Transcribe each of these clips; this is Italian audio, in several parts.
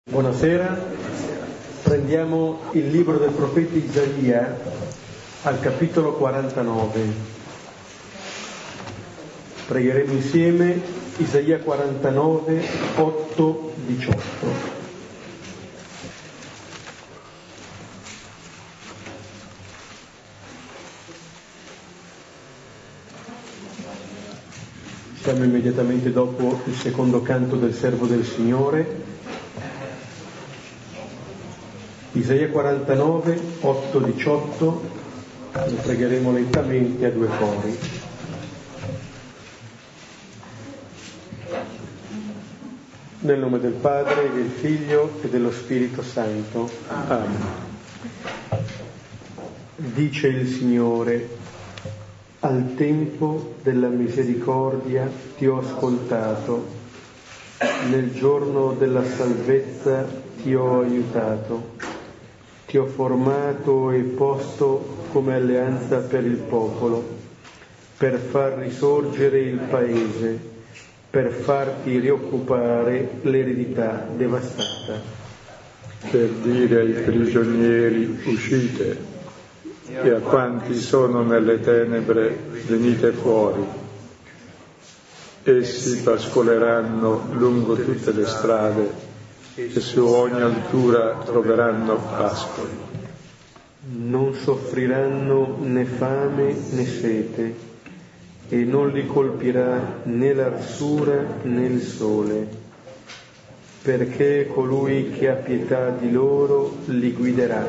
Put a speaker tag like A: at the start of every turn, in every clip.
A: Buonasera, prendiamo il libro del profeta Isaia al capitolo 49. Pregheremo insieme Isaia 49, 8, 18. Siamo immediatamente dopo il secondo canto del servo del Signore. Isaia 49, 8, 18, lo pregheremo lentamente a due cori. Nel nome del Padre, del Figlio e dello Spirito Santo. Amen. Dice il Signore: al tempo della misericordia ti ho ascoltato, nel giorno della salvezza ti ho aiutato. Ti ho formato e posto come alleanza per il popolo, per far risorgere il paese, per farti rioccupare l'eredità devastata.
B: Per dire ai prigionieri: uscite, e a quanti sono nelle tenebre venite fuori. Essi pascoleranno lungo tutte le strade, e su ogni altura troveranno pascoli.
A: Non soffriranno né fame né sete, e non li colpirà né l'arsura né il sole, perché colui che ha pietà di loro li guiderà,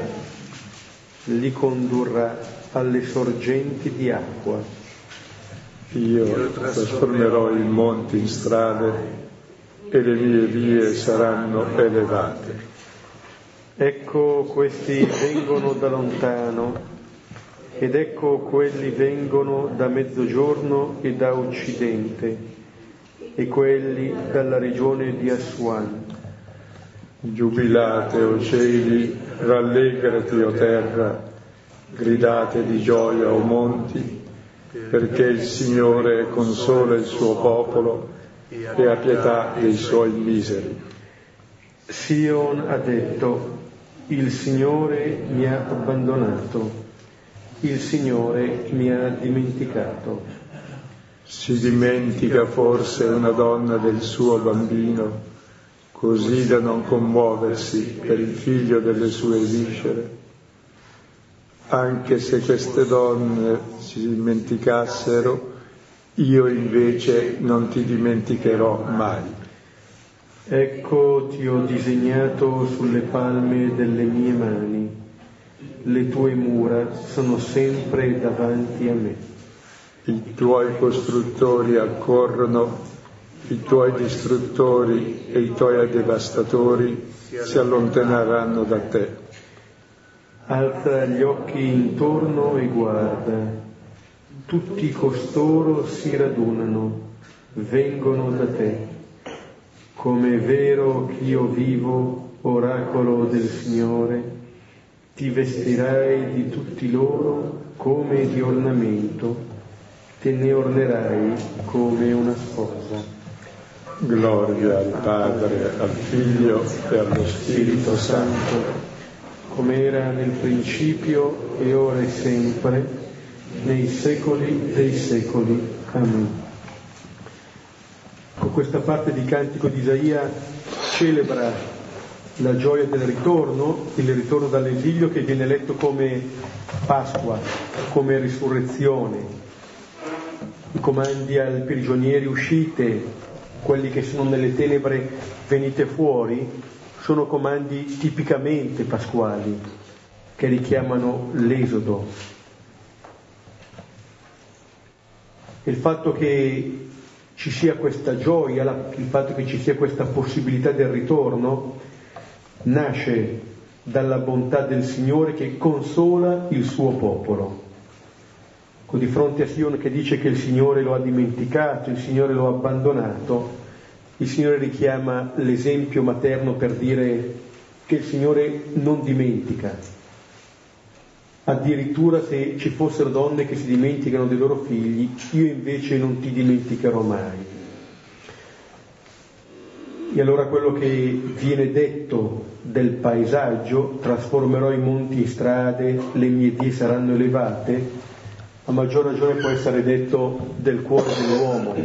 A: li condurrà alle sorgenti di acqua.
B: Io trasformerò i monti in strade, e le mie vie saranno elevate.
A: Ecco, questi vengono da lontano, ed ecco quelli vengono da mezzogiorno e da occidente, e quelli dalla regione di Assuan.
B: Giubilate, o cieli, rallegrati, o terra, gridate di gioia, o monti, perché il Signore consola il suo popolo e ha pietà dei suoi miseri.
A: Sion ha detto: il Signore mi ha abbandonato, il Signore mi ha dimenticato.
B: Si dimentica forse una donna del suo bambino, così da non commuoversi per il figlio delle sue viscere? Anche se queste donne si dimenticassero, io invece non ti dimenticherò mai.
A: Ecco, ti ho disegnato sulle palme delle mie mani, le tue mura sono sempre davanti a me.
B: I tuoi costruttori accorrono, i tuoi distruttori e i tuoi devastatori si allontaneranno da te.
A: Alza gli occhi intorno e guarda. Tutti costoro si radunano, vengono da te. Come è vero ch'io vivo, oracolo del Signore, ti vestirai di tutti loro come di ornamento, te ne ornerai come una sposa.
B: Gloria al Padre, al Figlio e allo Spirito Santo,
A: come era nel principio e ora e sempre, nei secoli dei secoli. Amen. Con questa parte di Cantico di Isaia celebra la gioia del ritorno, il ritorno dall'esilio, che viene letto come Pasqua, come risurrezione. I comandi ai prigionieri: uscite, quelli che sono nelle tenebre venite fuori, sono comandi tipicamente pasquali che richiamano l'Esodo. Il fatto che ci sia questa gioia, il fatto che ci sia questa possibilità del ritorno, nasce dalla bontà del Signore che consola il suo popolo. Di fronte a Sion che dice che il Signore lo ha dimenticato, il Signore lo ha abbandonato, il Signore richiama l'esempio materno per dire che il Signore non dimentica. Addirittura se ci fossero donne che si dimenticano dei loro figli, io invece non ti dimenticherò mai. E allora quello che viene detto del paesaggio, trasformerò i monti in strade, le mie vie saranno elevate, a maggior ragione può essere detto del cuore dell'uomo,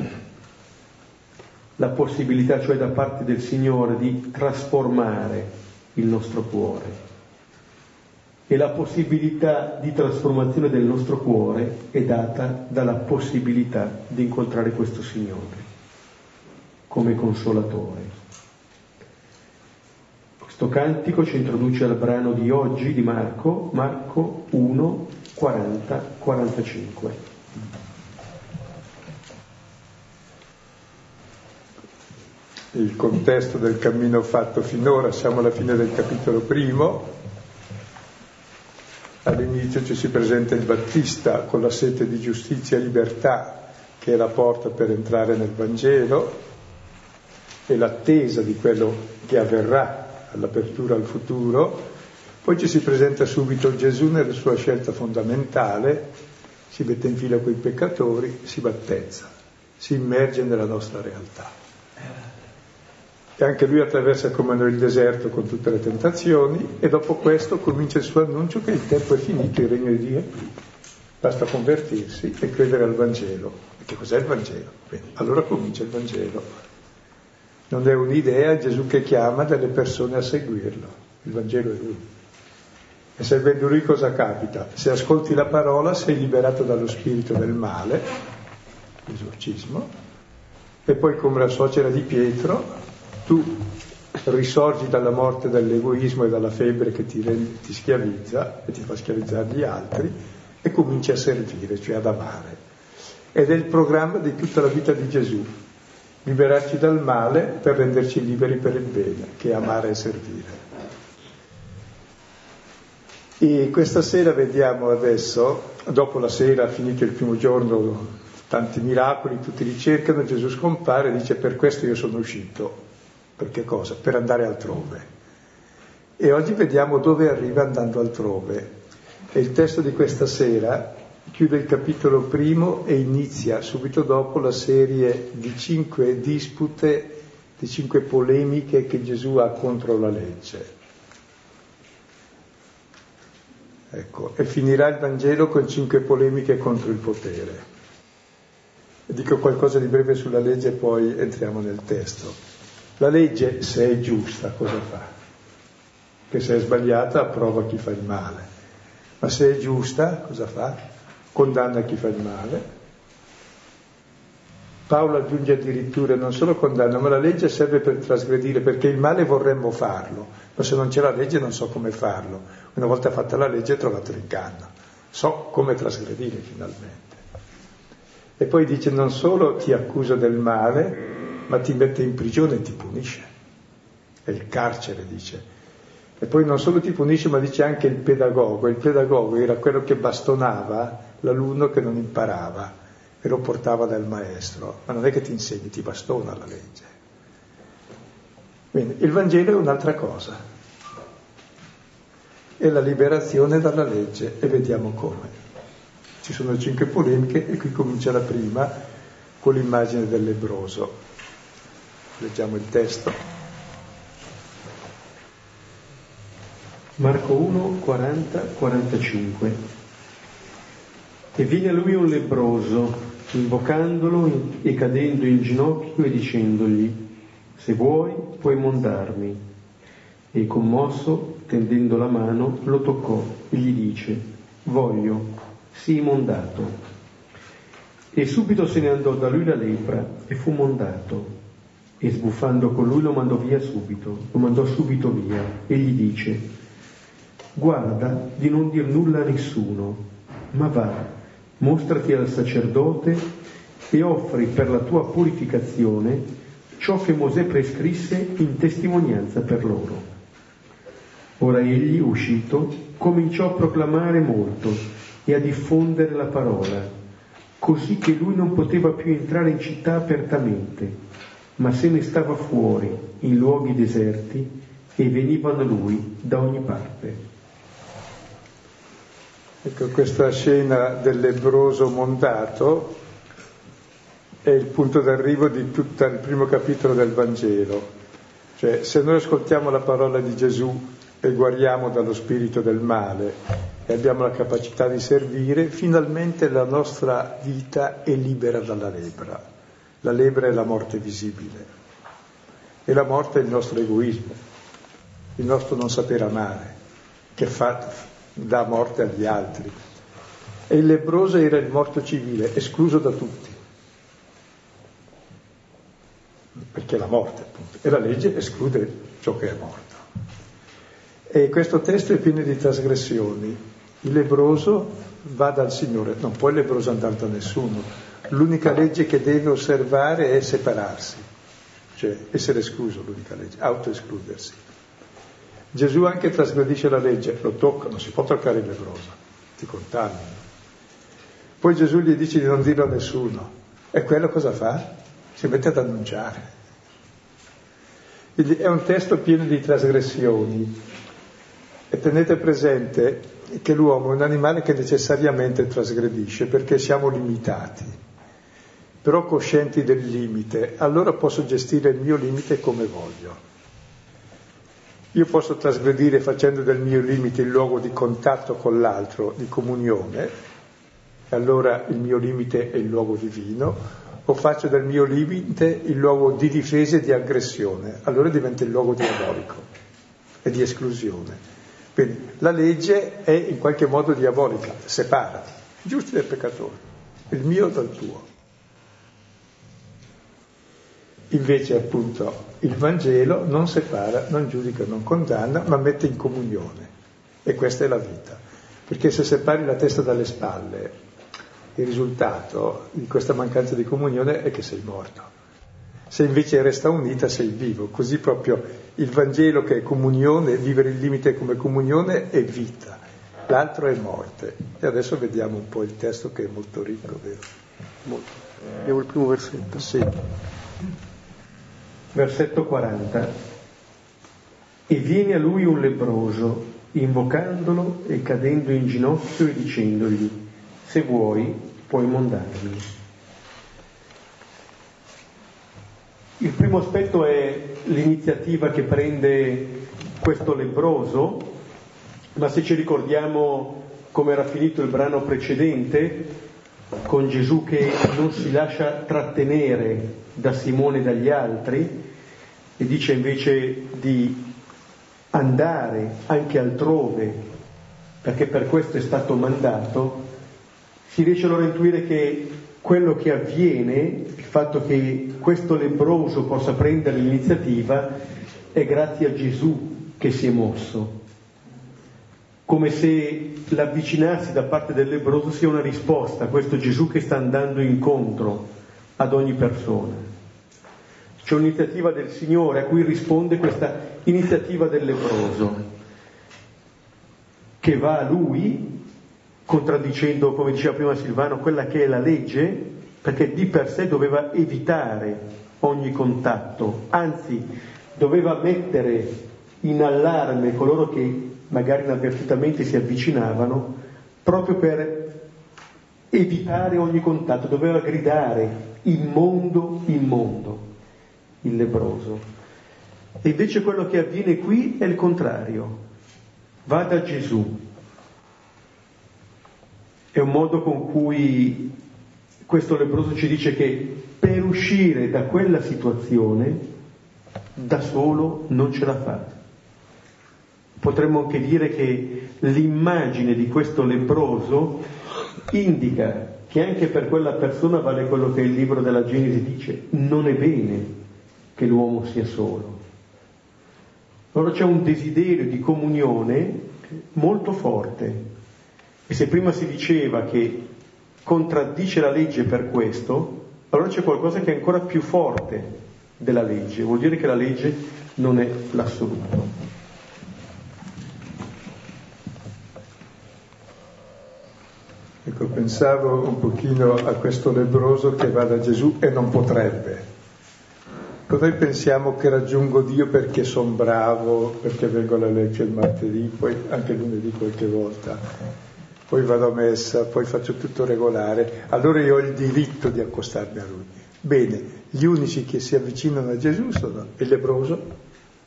A: la possibilità cioè da parte del Signore di trasformare il nostro cuore. E la possibilità di trasformazione del nostro cuore è data dalla possibilità di incontrare questo Signore come consolatore. Questo cantico ci introduce al brano di oggi di Marco 1, 40, 45.
B: Il contesto del cammino fatto finora, siamo alla fine del capitolo primo. All'inizio ci si presenta il Battista con la sete di giustizia e libertà, che è la porta per entrare nel Vangelo, e l'attesa di quello che avverrà all'apertura al futuro. Poi ci si presenta subito Gesù nella sua scelta fondamentale, si mette in fila coi peccatori, si battezza, si immerge nella nostra realtà. E anche lui attraversa come noi il deserto con tutte le tentazioni, e dopo questo comincia il suo annuncio che il tempo è finito, il regno di Dio è qui. Basta convertirsi e credere al Vangelo. E che cos'è il Vangelo? Bene, allora comincia il Vangelo. Non è un'idea, è Gesù che chiama delle persone a seguirlo. Il Vangelo è lui. E seguendo lui cosa capita? Se ascolti la parola sei liberato dallo spirito del male, l'esorcismo, e poi come la suocera di Pietro, tu risorgi dalla morte dell'egoismo e dalla febbre che ti schiavizza e ti fa schiavizzare gli altri, e cominci a servire, cioè ad amare. Ed è il programma di tutta la vita di Gesù. Liberarci dal male per renderci liberi per il bene, che è amare e servire. E questa sera vediamo adesso, dopo la sera, finito il primo giorno, tanti miracoli, tutti li cercano, Gesù scompare e dice: per questo io sono uscito. Per che cosa? Per andare altrove. E oggi vediamo dove arriva andando altrove. E il testo di questa sera chiude il capitolo primo e inizia subito dopo la serie di 5 dispute, di 5 polemiche che Gesù ha contro la legge. Ecco, e finirà il Vangelo con 5 polemiche contro il potere. E dico qualcosa di breve sulla legge e poi entriamo nel testo. La legge, se è giusta, cosa fa? Che se è sbagliata approva chi fa il male. Ma se è giusta, cosa fa? Condanna chi fa il male. Paolo aggiunge addirittura: non solo condanna, ma la legge serve per trasgredire, perché il male vorremmo farlo, ma se non c'è la legge non so come farlo. Una volta fatta la legge ho trovato l'inganno, so come trasgredire finalmente. E poi dice: non solo ti accusa del male, ma ti mette in prigione e ti punisce. È il carcere, dice. E poi non solo ti punisce, ma dice anche il pedagogo. Il pedagogo era quello che bastonava l'alunno che non imparava e lo portava dal maestro. Ma non è che ti insegni, ti bastona la legge. Bene, il Vangelo è un'altra cosa. È la liberazione dalla legge, e vediamo come. Ci sono 5 polemiche e qui comincia la prima con l'immagine del lebbroso. Leggiamo il testo.
A: Marco 1, 40, 45. E viene a lui un lebbroso, invocandolo e cadendo in ginocchio e dicendogli: se vuoi puoi mondarmi. E commosso, tendendo la mano, lo toccò e gli dice: voglio, sii mondato. E subito se ne andò da lui la lepra e fu mondato. E sbuffando con lui lo mandò subito via, e gli dice: guarda di non dir nulla a nessuno, ma va, mostrati al sacerdote e offri per la tua purificazione ciò che Mosè prescrisse in testimonianza per loro. Ora egli, uscito, cominciò a proclamare molto e a diffondere la parola, così che lui non poteva più entrare in città apertamente, ma se ne stava fuori, in luoghi deserti, e venivano a lui da ogni parte.
B: Ecco, questa scena del lebbroso mondato è il punto d'arrivo di tutto il primo capitolo del Vangelo. Cioè, se noi ascoltiamo la parola di Gesù e guariamo dallo spirito del male e abbiamo la capacità di servire, finalmente la nostra vita è libera dalla lepra. La lepra è la morte visibile e la morte è il nostro egoismo, il nostro non saper amare, che dà morte agli altri. E il lebbroso era il morto civile, escluso da tutti, perché è la morte, appunto, e la legge esclude ciò che è morto. E questo testo è pieno di trasgressioni. Il lebbroso va dal Signore, non può il lebbroso andare da nessuno. L'unica legge che deve osservare è separarsi, cioè essere escluso, l'unica legge, autoescludersi. Gesù anche trasgredisce la legge, lo tocca, non si può toccare il lebbroso, ti contamina. Poi Gesù gli dice di non dirlo a nessuno, e quello cosa fa? Si mette ad annunciare. Quindi è un testo pieno di trasgressioni. E tenete presente che l'uomo è un animale che necessariamente trasgredisce perché siamo limitati, però coscienti del limite, allora posso gestire il mio limite come voglio. Io posso trasgredire facendo del mio limite il luogo di contatto con l'altro, di comunione, e allora il mio limite è il luogo divino, o faccio del mio limite il luogo di difesa e di aggressione, allora diventa il luogo diabolico e di esclusione. Quindi la legge è in qualche modo diabolica, separati, giusti dal peccatore, il mio dal tuo. Invece appunto il Vangelo non separa, non giudica, non condanna, ma mette in comunione. E questa è la vita. Perché se separi la testa dalle spalle, il risultato di questa mancanza di comunione è che sei morto. Se invece resta unita sei vivo, così proprio il Vangelo che è comunione, vivere il limite come comunione è vita, l'altro è morte. E adesso vediamo un po' il testo che è molto ricco, vero?
A: Molto. Abbiamo il primo versetto.
B: Sì.
A: Versetto 40. E viene a lui un lebbroso, invocandolo e cadendo in ginocchio e dicendogli: se vuoi, puoi mondarmi. Il primo aspetto è l'iniziativa che prende questo lebbroso, ma se ci ricordiamo come era finito il brano precedente, con Gesù che non si lascia trattenere da Simone e dagli altri, e dice invece di andare anche altrove, perché per questo è stato mandato, si riesce allora a intuire che quello che avviene, il fatto che questo lebbroso possa prendere l'iniziativa, è grazie a Gesù che si è mosso, come se l'avvicinarsi da parte del lebbroso sia una risposta a questo Gesù che sta andando incontro ad ogni persona. C'è un'iniziativa del Signore a cui risponde questa iniziativa del lebbroso, che va a lui contraddicendo, come diceva prima Silvano, quella che è la legge, perché di per sé doveva evitare ogni contatto, anzi doveva mettere in allarme coloro che magari inavvertitamente si avvicinavano, proprio per evitare ogni contatto, doveva gridare immondo, immondo, il lebbroso. E invece quello che avviene qui è il contrario, va da Gesù. È un modo con cui questo lebbroso ci dice che per uscire da quella situazione da solo non ce la fa. Potremmo anche dire che l'immagine di questo lebbroso indica che anche per quella persona vale quello che il libro della Genesi dice: non è bene che l'uomo sia solo. Allora c'è un desiderio di comunione molto forte. E se prima si diceva che contraddice la legge per questo, allora c'è qualcosa che è ancora più forte della legge. Vuol dire che la legge non è l'assoluto.
B: Ecco, pensavo un pochino a questo lebbroso che va da Gesù e non potrebbe. Noi pensiamo che raggiungo Dio perché sono bravo, perché vengo alla legge il martedì, poi anche lunedì qualche volta. Poi vado a messa, poi faccio tutto regolare, allora io ho il diritto di accostarmi a Lui. Bene, gli unici che si avvicinano a Gesù sono il lebbroso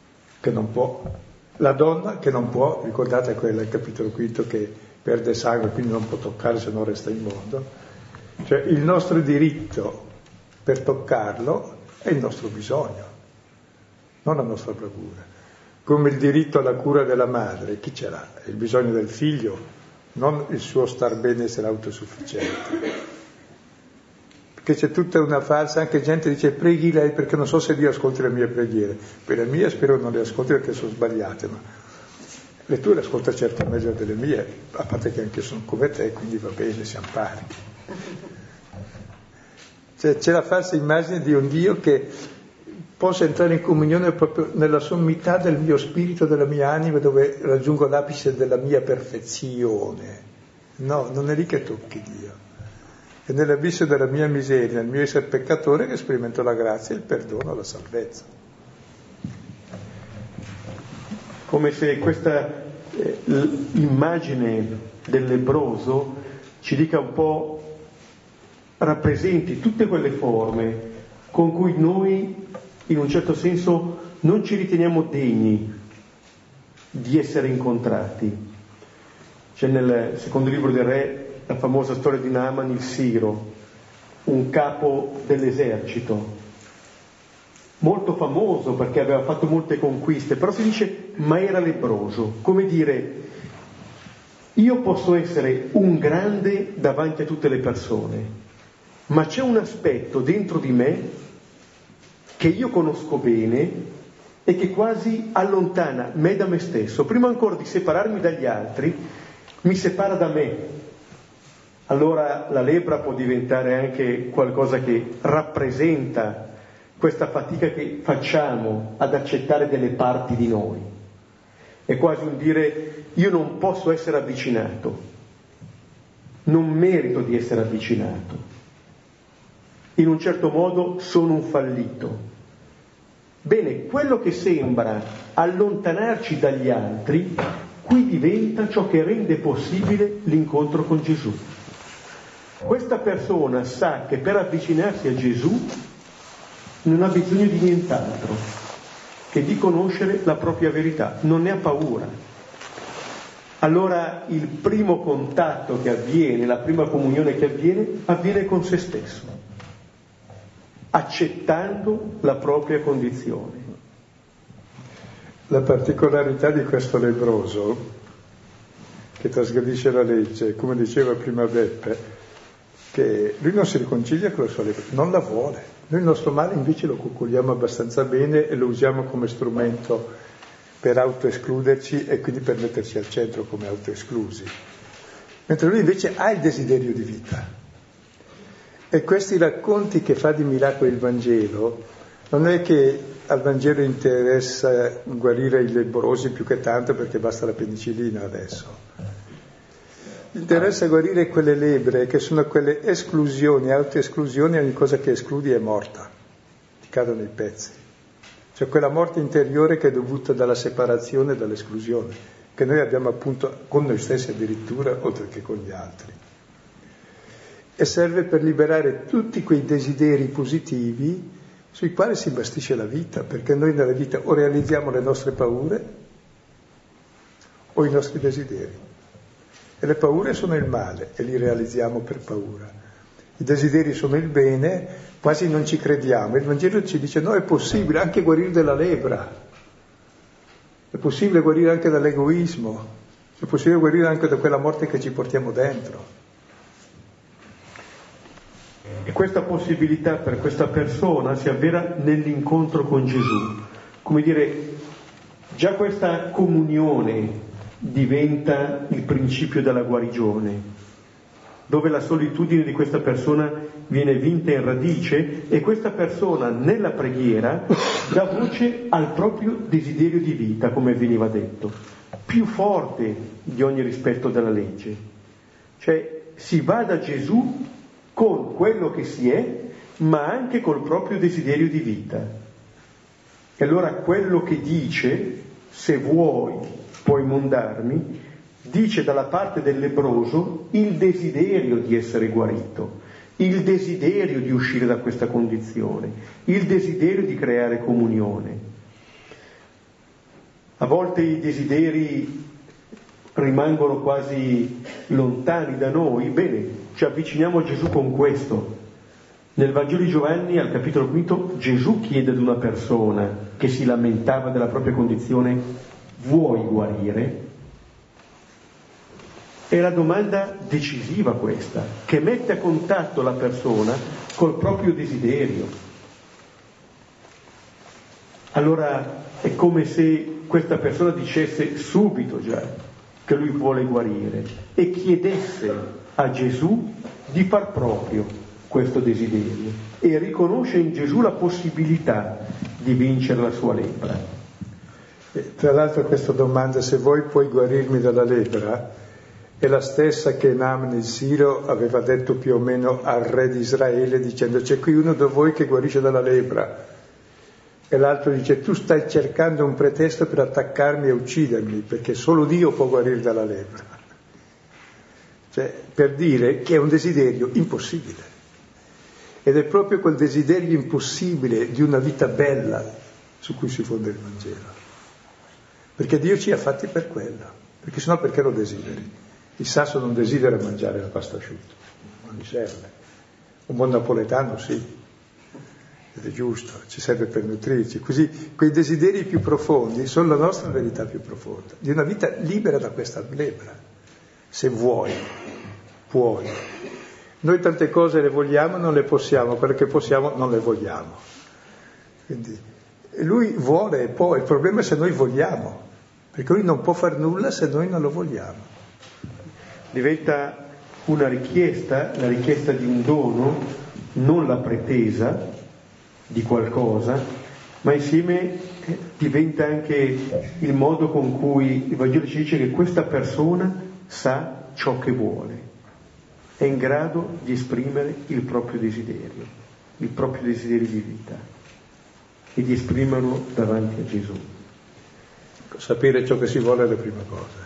B: che non può, la donna che non può, ricordate quella, il capitolo 5, che perde sangue, quindi non può toccare se no resta immondo. Cioè il nostro diritto per toccarlo è il nostro bisogno, non la nostra bravura. Come il diritto alla cura della madre, chi ce l'ha? È il bisogno del figlio, non il suo star bene, essere autosufficiente. Perché c'è tutta una falsa, anche gente dice preghi lei perché non so se Dio ascolti le mie preghiere. Per le mie spero non le ascolti perché sono sbagliate, ma le tue le ascolta certo meglio delle mie, a parte che anche sono come te, quindi va bene, siamo pari. Cioè, c'è la falsa immagine di un Dio che possa entrare in comunione proprio nella sommità del mio spirito, della mia anima, dove raggiungo l'apice della mia perfezione. No, non è lì che tocchi Dio. È nell'abisso della mia miseria, nel mio essere peccatore, che sperimento la grazia, il perdono, la salvezza.
A: Come se questa immagine del lebbroso ci dica un po', rappresenti tutte quelle forme con cui noi, in un certo senso, non ci riteniamo degni di essere incontrati. C'è nel secondo libro del Re la famosa storia di Naaman il Siro, un capo dell'esercito, molto famoso perché aveva fatto molte conquiste, però si dice ma era lebbroso, come dire io posso essere un grande davanti a tutte le persone, ma c'è un aspetto dentro di me che io conosco bene e che quasi allontana me da me stesso. Prima ancora di separarmi dagli altri, mi separa da me. Allora la lebbra può diventare anche qualcosa che rappresenta questa fatica che facciamo ad accettare delle parti di noi. È quasi un dire io non posso essere avvicinato, non merito di essere avvicinato. In un certo modo sono un fallito. Bene, quello che sembra allontanarci dagli altri, qui diventa ciò che rende possibile l'incontro con Gesù. Questa persona sa che per avvicinarsi a Gesù non ha bisogno di nient'altro che di conoscere la propria verità, non ne ha paura. Allora il primo contatto che avviene, la prima comunione che avviene con se stesso, accettando la propria condizione.
B: La particolarità di questo lebbroso, che trasgredisce la legge, come diceva prima Beppe, che lui non si riconcilia con la sua lebbra, non la vuole. Noi il nostro male invece lo coccoliamo abbastanza bene e lo usiamo come strumento per autoescluderci e quindi per metterci al centro come autoesclusi. Mentre lui invece ha il desiderio di vita. E questi racconti che fa di miracoli il Vangelo, non è che al Vangelo interessa guarire i lebbrosi più che tanto perché basta la penicillina adesso. Interessa guarire quelle lebbre che sono quelle esclusioni, autoesclusioni, ogni cosa che escludi è morta, ti cadono i pezzi. Cioè quella morte interiore che è dovuta dalla separazione e dall'esclusione, che noi abbiamo appunto con noi stessi addirittura, oltre che con gli altri. E serve per liberare tutti quei desideri positivi sui quali si bastisce la vita, perché noi nella vita o realizziamo le nostre paure o i nostri desideri. E le paure sono il male e li realizziamo per paura. I desideri sono il bene, quasi non ci crediamo. Il Vangelo ci dice no, è possibile anche guarire dalla lebbra, è possibile guarire anche dall'egoismo, è possibile guarire anche da quella morte che ci portiamo dentro.
A: E questa possibilità per questa persona si avvera nell'incontro con Gesù. Come dire, già questa comunione diventa il principio della guarigione, dove la solitudine di questa persona viene vinta in radice e questa persona nella preghiera dà voce al proprio desiderio di vita, come veniva detto, più forte di ogni rispetto della legge. Cioè si va da Gesù con quello che si è, ma anche col proprio desiderio di vita. E allora quello che dice, se vuoi puoi mondarmi, dice dalla parte del lebbroso il desiderio di essere guarito, il desiderio di uscire da questa condizione, il desiderio di creare comunione. volte i desideri rimangono quasi lontani da noi, bene, ci avviciniamo a Gesù con questo. Nel Vangelo di Giovanni, al capitolo 5, Gesù chiede ad una persona che si lamentava della propria condizione: vuoi guarire? È la domanda decisiva questa, che mette a contatto la persona col proprio desiderio. Allora è come se questa persona dicesse subito già che lui vuole guarire e chiedesse a Gesù di far proprio questo desiderio e riconosce in Gesù la possibilità di vincere la sua lepra.
B: Tra l'altro questa domanda, se vuoi puoi guarirmi dalla lepra, è la stessa che Naaman il Siro aveva detto più o meno al re di Israele, dicendo: c'è qui uno da voi che guarisce dalla lepra. E l'altro dice: tu stai cercando un pretesto per attaccarmi e uccidermi, perché solo Dio può guarire dalla lepra. Cioè, per dire che è un desiderio impossibile. Ed è proprio quel desiderio impossibile di una vita bella su cui si fonda il Vangelo. Perché Dio ci ha fatti per quello. Perché sennò perché lo desideri? Il sasso non desidera mangiare la pasta asciutta, non gli serve. Un buon napoletano sì, ed è giusto, ci serve per nutrirci. Così quei desideri più profondi sono la nostra verità più profonda, di una vita libera da questa lepra. Se vuoi, puoi. Noi tante cose le vogliamo, non le possiamo, perché possiamo, non le vogliamo. Quindi lui vuole e può, il problema è se noi vogliamo, perché lui non può far nulla se noi non lo vogliamo.
A: Diventa una richiesta, la richiesta di un dono, non la pretesa di qualcosa, ma insieme diventa anche il modo con cui il Vangelo ci dice che questa persona sa ciò che vuole, è in grado di esprimere il proprio desiderio di vita, e di esprimerlo davanti a Gesù.
B: Sapere ciò che si vuole è la prima cosa.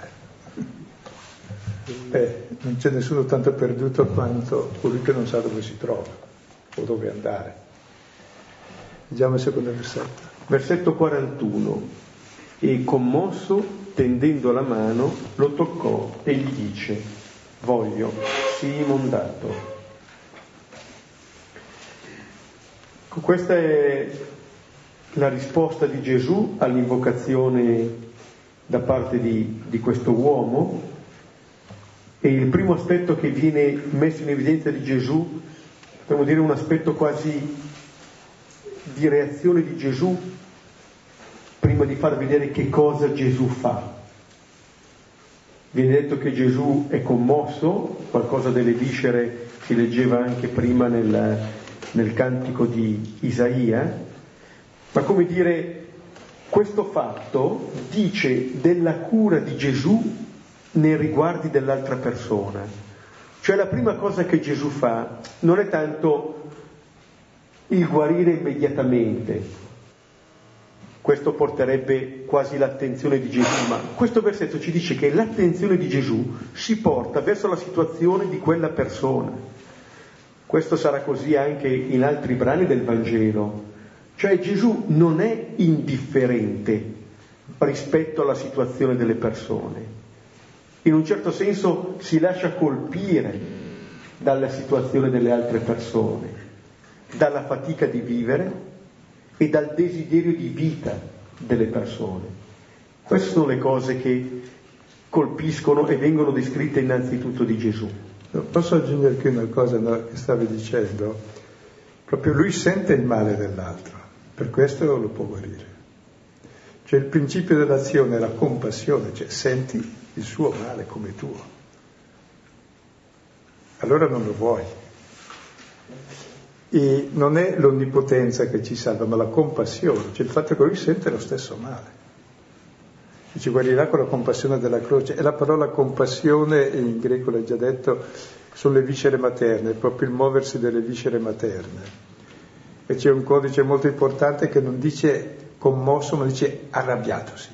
B: Non c'è nessuno tanto perduto quanto colui che non sa dove si trova o dove andare. Leggiamo il secondo versetto.
A: Versetto 41. E commosso, tendendo la mano, lo toccò e gli dice: voglio, sii mondato. Questa è la risposta di Gesù all'invocazione da parte di questo uomo. E il primo aspetto che viene messo in evidenza di Gesù, potremmo dire un aspetto quasi di reazione di Gesù, prima di far vedere che cosa Gesù fa. Viene detto che Gesù è commosso, qualcosa delle viscere si leggeva anche prima nel cantico di Isaia, ma come dire, questo fatto dice della cura di Gesù nei riguardi dell'altra persona. Cioè la prima cosa che Gesù fa non è tanto il guarire immediatamente, questo porterebbe quasi l'attenzione di Gesù, ma questo versetto ci dice che l'attenzione di Gesù si porta verso la situazione di quella persona. Questo sarà così anche in altri brani del Vangelo, cioè Gesù non è indifferente rispetto alla situazione delle persone. In un certo senso si lascia colpire dalla situazione delle altre persone, dalla fatica di vivere e dal desiderio di vita delle persone. Queste sono le cose che colpiscono e vengono descritte innanzitutto di Gesù.
B: Posso aggiungere qui una cosa che stavi dicendo? Proprio lui sente il male dell'altro, per questo lo può guarire. Cioè il principio dell'azione è la compassione, cioè senti il suo male come tuo, allora non lo vuoi. E non è l'onnipotenza che ci salva, ma la compassione, cioè il fatto che lui sente lo stesso male e ci guarirà con la compassione della croce. E la parola compassione in greco, l'hai già detto, sono le viscere materne, è proprio il muoversi delle viscere materne. E c'è un codice molto importante che non dice commosso, ma dice arrabbiatosi.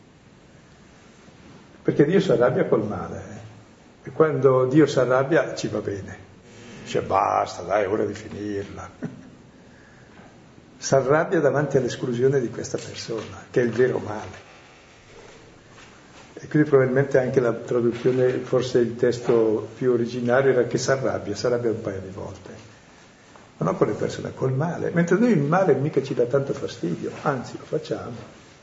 B: Perché Dio si arrabbia col male, e quando Dio si arrabbia ci va bene, dice basta, dai, è ora di finirla. Si arrabbia davanti all'esclusione di questa persona, che è il vero male. E quindi probabilmente anche la traduzione, forse il testo più originario era che si arrabbia un paio di volte. Ma non con le persone, col male. Mentre noi il male mica ci dà tanto fastidio, anzi lo facciamo.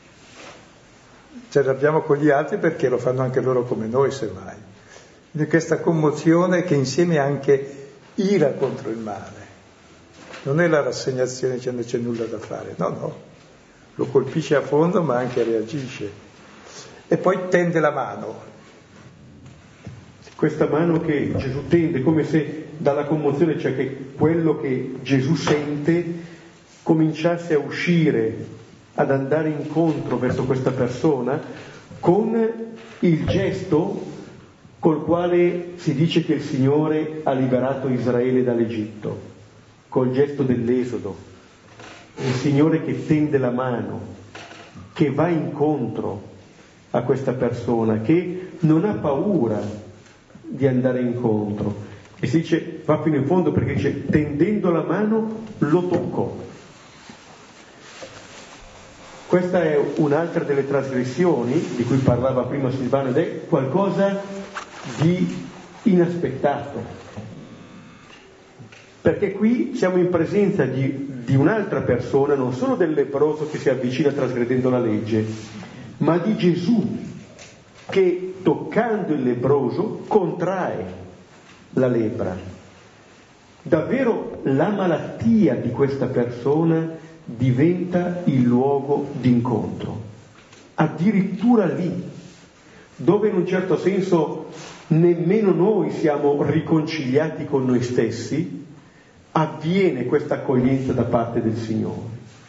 B: Ci arrabbiamo con gli altri perché lo fanno anche loro come noi, semmai. Quindi questa commozione che insieme anche ira contro il male. Non è la rassegnazione dicendo c'è nulla da fare, no. Lo colpisce a fondo ma anche reagisce. E poi tende la mano.
A: Questa mano che Gesù tende, come se dalla commozione, cioè che quello che Gesù sente cominciasse a uscire, ad andare incontro verso questa persona, con il gesto col quale si dice che il Signore ha liberato Israele dall'Egitto, col gesto dell'Esodo. Il Signore che tende la mano, che va incontro a questa persona, che non ha paura di andare incontro. E si dice, va fino in fondo perché dice, tendendo la mano lo toccò. Questa è un'altra delle trasgressioni di cui parlava prima Silvano ed è qualcosa di inaspettato. Perché qui siamo in presenza di un'altra persona, non solo del leproso che si avvicina trasgredendo la legge, ma di Gesù che toccando il leproso contrae la lepra. Davvero la malattia di questa persona diventa il luogo d'incontro. Addirittura lì, dove in un certo senso nemmeno noi siamo riconciliati con noi stessi, avviene questa accoglienza da parte del Signore,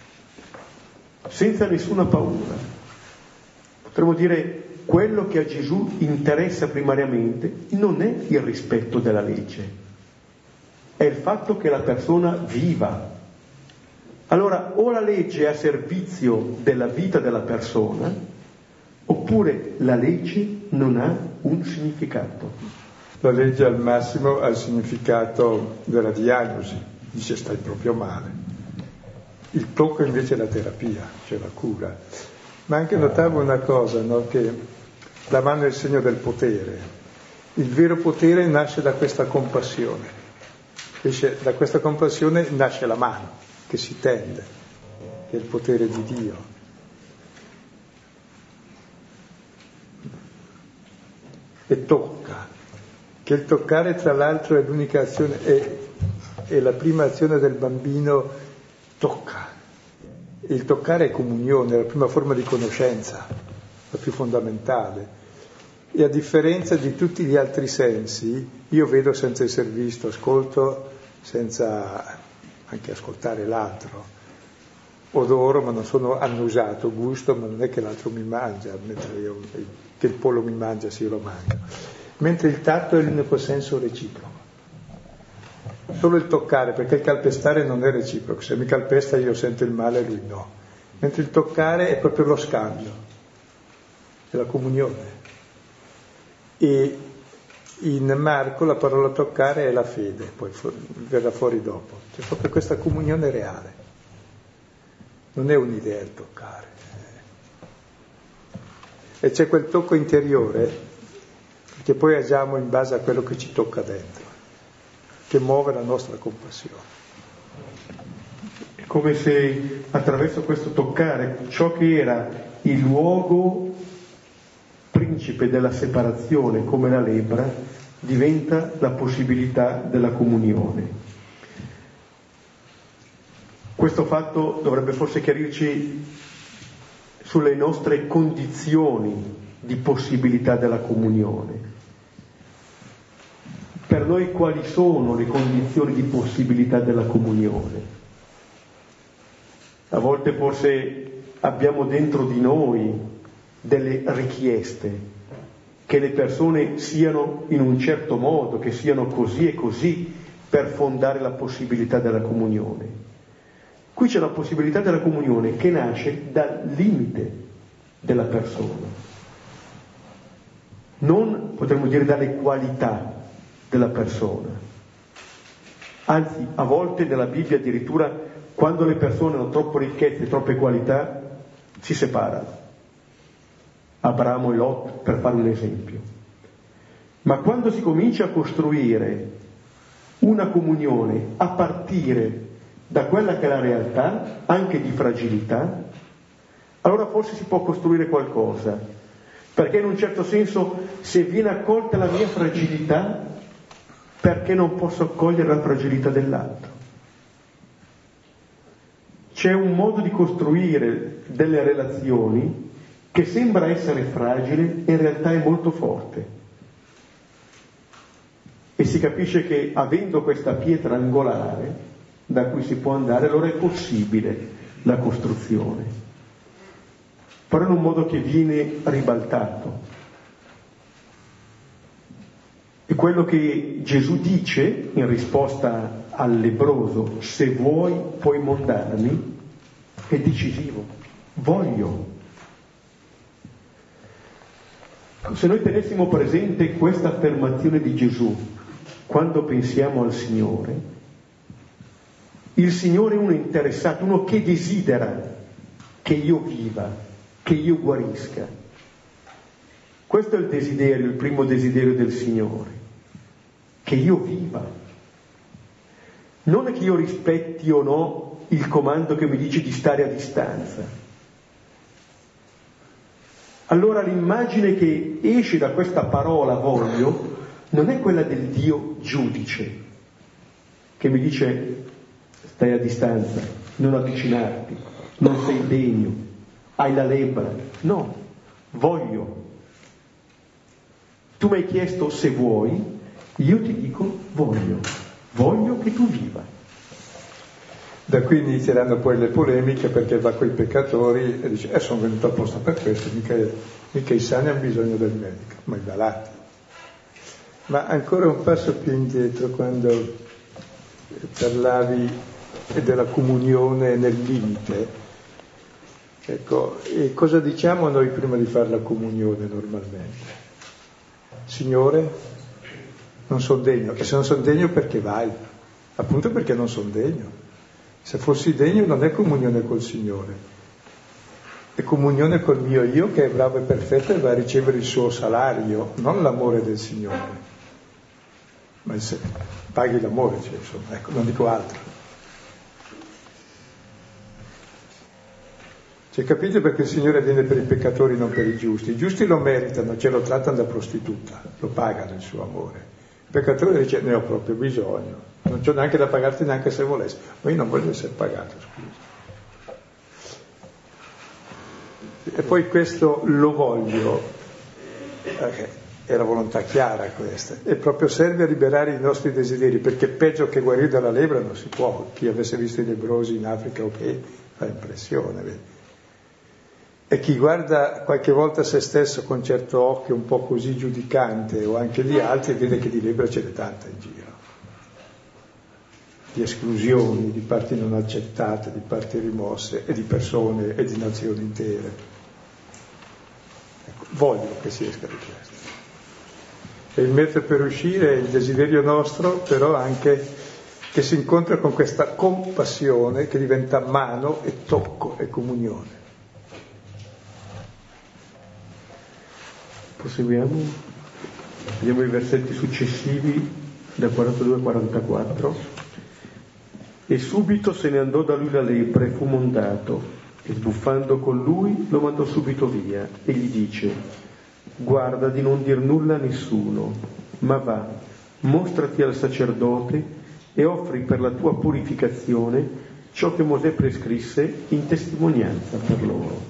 A: senza nessuna paura. Potremmo dire, quello che a Gesù interessa primariamente non è il rispetto della legge, è il fatto che la persona viva. Allora, o la legge è a servizio della vita della persona, oppure la legge non ha un significato.
B: La legge al massimo ha il significato della diagnosi, dice stai proprio male. Il tocco invece è la terapia, cioè la cura. Ma anche notavo una cosa, no? Che la mano è il segno del potere. Il vero potere nasce da questa compassione. Da questa compassione nasce la mano che si tende, che è il potere di Dio. E tocca, che il toccare tra l'altro è l'unica azione, è la prima azione del bambino, tocca. Il toccare è comunione, è la prima forma di conoscenza, la più fondamentale. E a differenza di tutti gli altri sensi, io vedo senza essere visto, ascolto senza anche ascoltare l'altro, odoro ma non sono annusato, gusto ma non è che l'altro mi mangia, che il pollo mi mangia se io lo mangio. Mentre il tatto è l'unico senso reciproco. Solo il toccare, perché il calpestare non è reciproco, se mi calpesta io sento il male e lui no, mentre il toccare è proprio lo scambio, è la comunione. E in Marco la parola toccare è la fede, poi verrà fuori dopo, c'è proprio questa comunione reale, non è un'idea il toccare. E c'è quel tocco interiore, perché poi agiamo in base a quello che ci tocca dentro, che muove la nostra compassione.
A: È come se attraverso questo toccare ciò che era il luogo principe della separazione, come la lepra, diventa la possibilità della comunione. Questo fatto dovrebbe forse chiarirci sulle nostre condizioni di possibilità della comunione. Per noi quali sono le condizioni di possibilità della comunione? A volte forse abbiamo dentro di noi delle richieste, che le persone siano in un certo modo, che siano così e così per fondare la possibilità della comunione. Qui c'è la possibilità della comunione che nasce dal limite della persona, non potremmo dire dalle qualità della persona. Anzi, a volte nella Bibbia addirittura quando le persone hanno troppe ricchezze, troppe qualità, si separano. Abramo e Lot, per fare un esempio. Ma quando si comincia a costruire una comunione a partire da quella che è la realtà, anche di fragilità, allora forse si può costruire qualcosa, perché in un certo senso, se viene accolta la mia fragilità, perché non posso accogliere la fragilità dell'altro? C'è un modo di costruire delle relazioni che sembra essere fragile e in realtà è molto forte. E si capisce che avendo questa pietra angolare da cui si può andare, allora è possibile la costruzione. Però in un modo che viene ribaltato. E quello che Gesù dice in risposta al lebbroso, se vuoi puoi mondarmi, è decisivo. Voglio. Se noi tenessimo presente questa affermazione di Gesù quando pensiamo al Signore, il Signore è uno interessato, uno che desidera che io viva, che io guarisca. Questo è il desiderio, il primo desiderio del Signore, che io viva. Non è che io rispetti o no il comando che mi dice di stare a distanza. Allora l'immagine che esce da questa parola voglio non è quella del Dio giudice, che mi dice stai a distanza, non avvicinarti, non sei degno, hai la lebbra. No, voglio. Tu mi hai chiesto se vuoi, io ti dico voglio che tu viva.
B: Da qui inizieranno poi le polemiche, perché va coi peccatori e dice sono venuto apposta per questo, mica i sani hanno bisogno del medico, ma i malati. Ma ancora un passo più indietro, quando parlavi della comunione nel limite, ecco, e cosa diciamo noi prima di fare la comunione normalmente? Signore, non sono degno, e se non sono degno perché vai? Appunto perché non sono degno. Se fossi degno non è comunione col Signore, è comunione col mio io che è bravo e perfetto e va a ricevere il suo salario, non l'amore del Signore. Ma se paghi l'amore, cioè, insomma, ecco, non dico altro. Cioè, capite perché il Signore viene per i peccatori, non per i giusti? I giusti lo meritano, ce lo trattano da prostituta, lo pagano il suo amore. Il peccatore dice ne ho proprio bisogno, non c'ho neanche da pagarti neanche se volessi, ma io non voglio essere pagato, scusa. E poi questo lo voglio, è la volontà chiara questa, e proprio serve a liberare i nostri desideri, perché peggio che guarire dalla lebbra non si può. Chi avesse visto i lebbrosi in Africa fa impressione, vedi? E chi guarda qualche volta se stesso con certo occhio un po' così giudicante, o anche gli altri, vede che di lebbra ce n'è tanta in giro, di esclusioni, di parti non accettate, di parti rimosse, e di persone e di nazioni intere. Ecco, voglio che si esca di questo. E il mezzo per uscire è il desiderio nostro, però anche che si incontra con questa compassione che diventa mano e tocco e comunione.
A: Proseguiamo, vediamo i versetti successivi da 42 a 44. E subito se ne andò da lui la lepre e fu mondato, e sbuffando con lui lo mandò subito via e gli dice: guarda di non dir nulla a nessuno, ma va, mostrati al sacerdote e offri per la tua purificazione ciò che Mosè prescrisse in testimonianza per loro.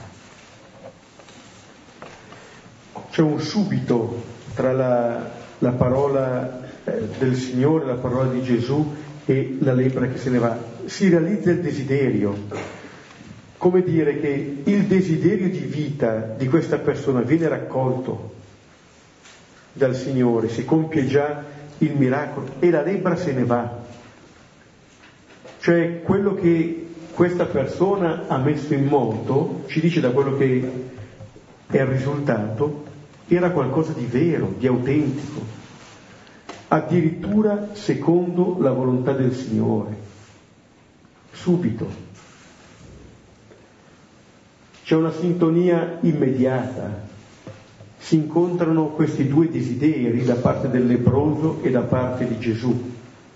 A: C'è un subito tra la parola del Signore, la parola di Gesù e la lepre che se ne va. Si realizza il desiderio, come dire che il desiderio di vita di questa persona viene raccolto dal Signore, si compie già il miracolo e la lebbra se ne va. Cioè quello che questa persona ha messo in moto, ci dice da quello che è il risultato, era qualcosa di vero, di autentico, addirittura secondo la volontà del Signore, subito. c'è una sintonia immediata. Si incontrano questi due desideri da parte del leproso e da parte di Gesù.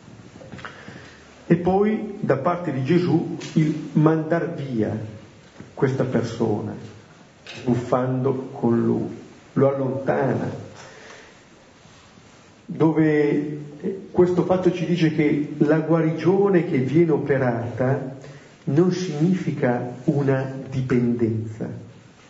A: E poi da parte di Gesù il mandar via questa persona, buffando con lui, lo allontana. Dove questo fatto ci dice che la guarigione che viene operata non significa una dipendenza.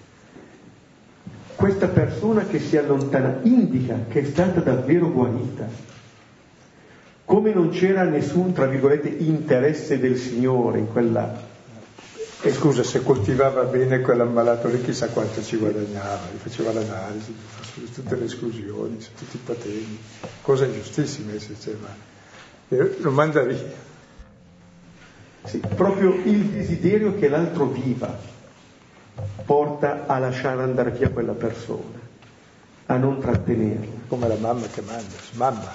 A: Questa persona che si allontana indica che è stata davvero guarita. Come non c'era nessun, tra virgolette, interesse del Signore in quella...
B: E scusa, se coltivava bene quell'ammalato lì chissà quanto ci guadagnava, gli faceva l'analisi, su tutte le esclusioni, su tutti i patemi, cose giustissime se c'è, ma lo manda via.
A: Sì, proprio il desiderio che l'altro viva porta a lasciare andare via quella persona, a non trattenerla.
B: Come la mamma che manda, mamma.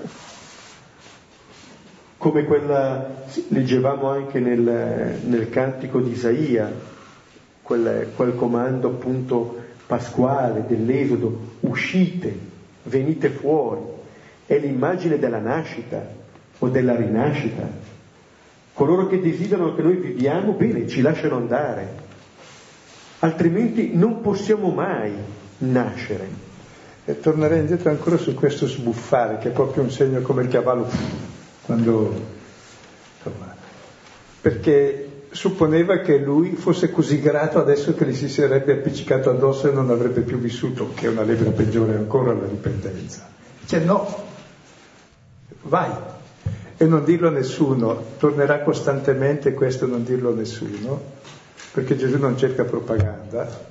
A: Come quella, leggevamo anche nel cantico di Isaia, quel comando appunto pasquale dell'Esodo, uscite, venite fuori, è l'immagine della nascita o della rinascita. Coloro che desiderano che noi viviamo, bene, ci lasciano andare, altrimenti non possiamo mai nascere.
B: E tornerei indietro ancora su questo sbuffare, che è proprio un segno come il cavallo, quando insomma, perché supponeva che lui fosse così grato adesso che gli si sarebbe appiccicato addosso e non avrebbe più vissuto, che è una lepre peggiore ancora, la dipendenza. Dice no, vai, e non dirlo a nessuno, tornerà costantemente questo non dirlo a nessuno, perché Gesù non cerca propaganda.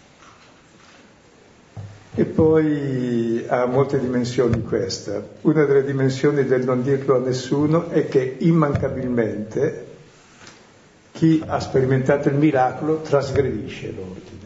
B: E poi ha molte dimensioni questa. Una delle dimensioni del non dirlo a nessuno è che immancabilmente chi ha sperimentato il miracolo trasgredisce l'ordine.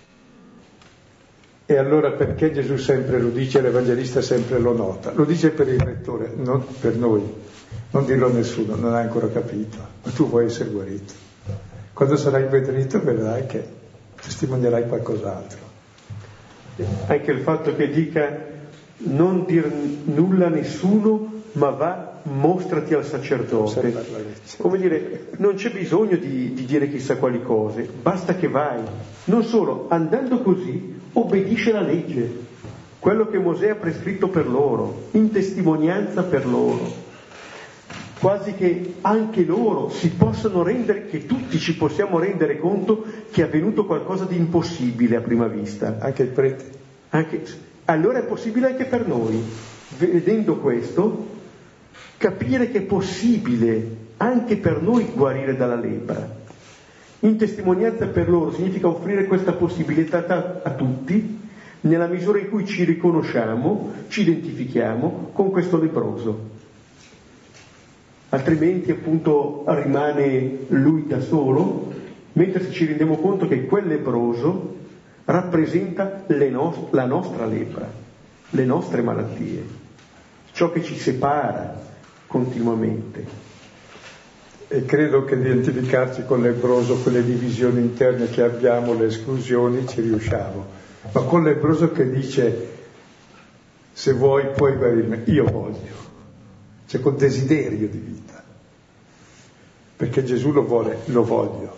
B: E allora perché Gesù sempre lo dice, l'Evangelista sempre lo nota? Lo dice per il lettore, non per noi. Non dirlo a nessuno, non hai ancora capito, ma tu vuoi essere guarito. Quando sarai invedrito vedrai che testimonierai qualcos'altro.
A: Anche il fatto che dica non dir nulla a nessuno, ma va, mostrati al sacerdote. Come dire, non c'è bisogno di dire chissà quali cose, basta che vai. Non solo, andando così, obbedisce la legge, quello che Mosè ha prescritto per loro, in testimonianza per loro. Quasi che anche loro si possano rendere, che tutti ci possiamo rendere conto che è avvenuto qualcosa di impossibile a prima vista.
B: Anche il prete.
A: Allora è possibile anche per noi, vedendo questo, capire che è possibile anche per noi guarire dalla lepra. In testimonianza per loro significa offrire questa possibilità a tutti, nella misura in cui ci riconosciamo, ci identifichiamo con questo leproso. Altrimenti appunto rimane lui da solo, mentre ci rendiamo conto che quel leproso rappresenta la nostra lepra, le nostre malattie, ciò che ci separa continuamente.
B: E credo che identificarci con il leproso, con le divisioni interne che abbiamo, le esclusioni, ci riusciamo. Ma con il leproso che dice se vuoi puoi guarirmi, io voglio. Cioè col desiderio di vita, perché Gesù lo vuole, lo voglio.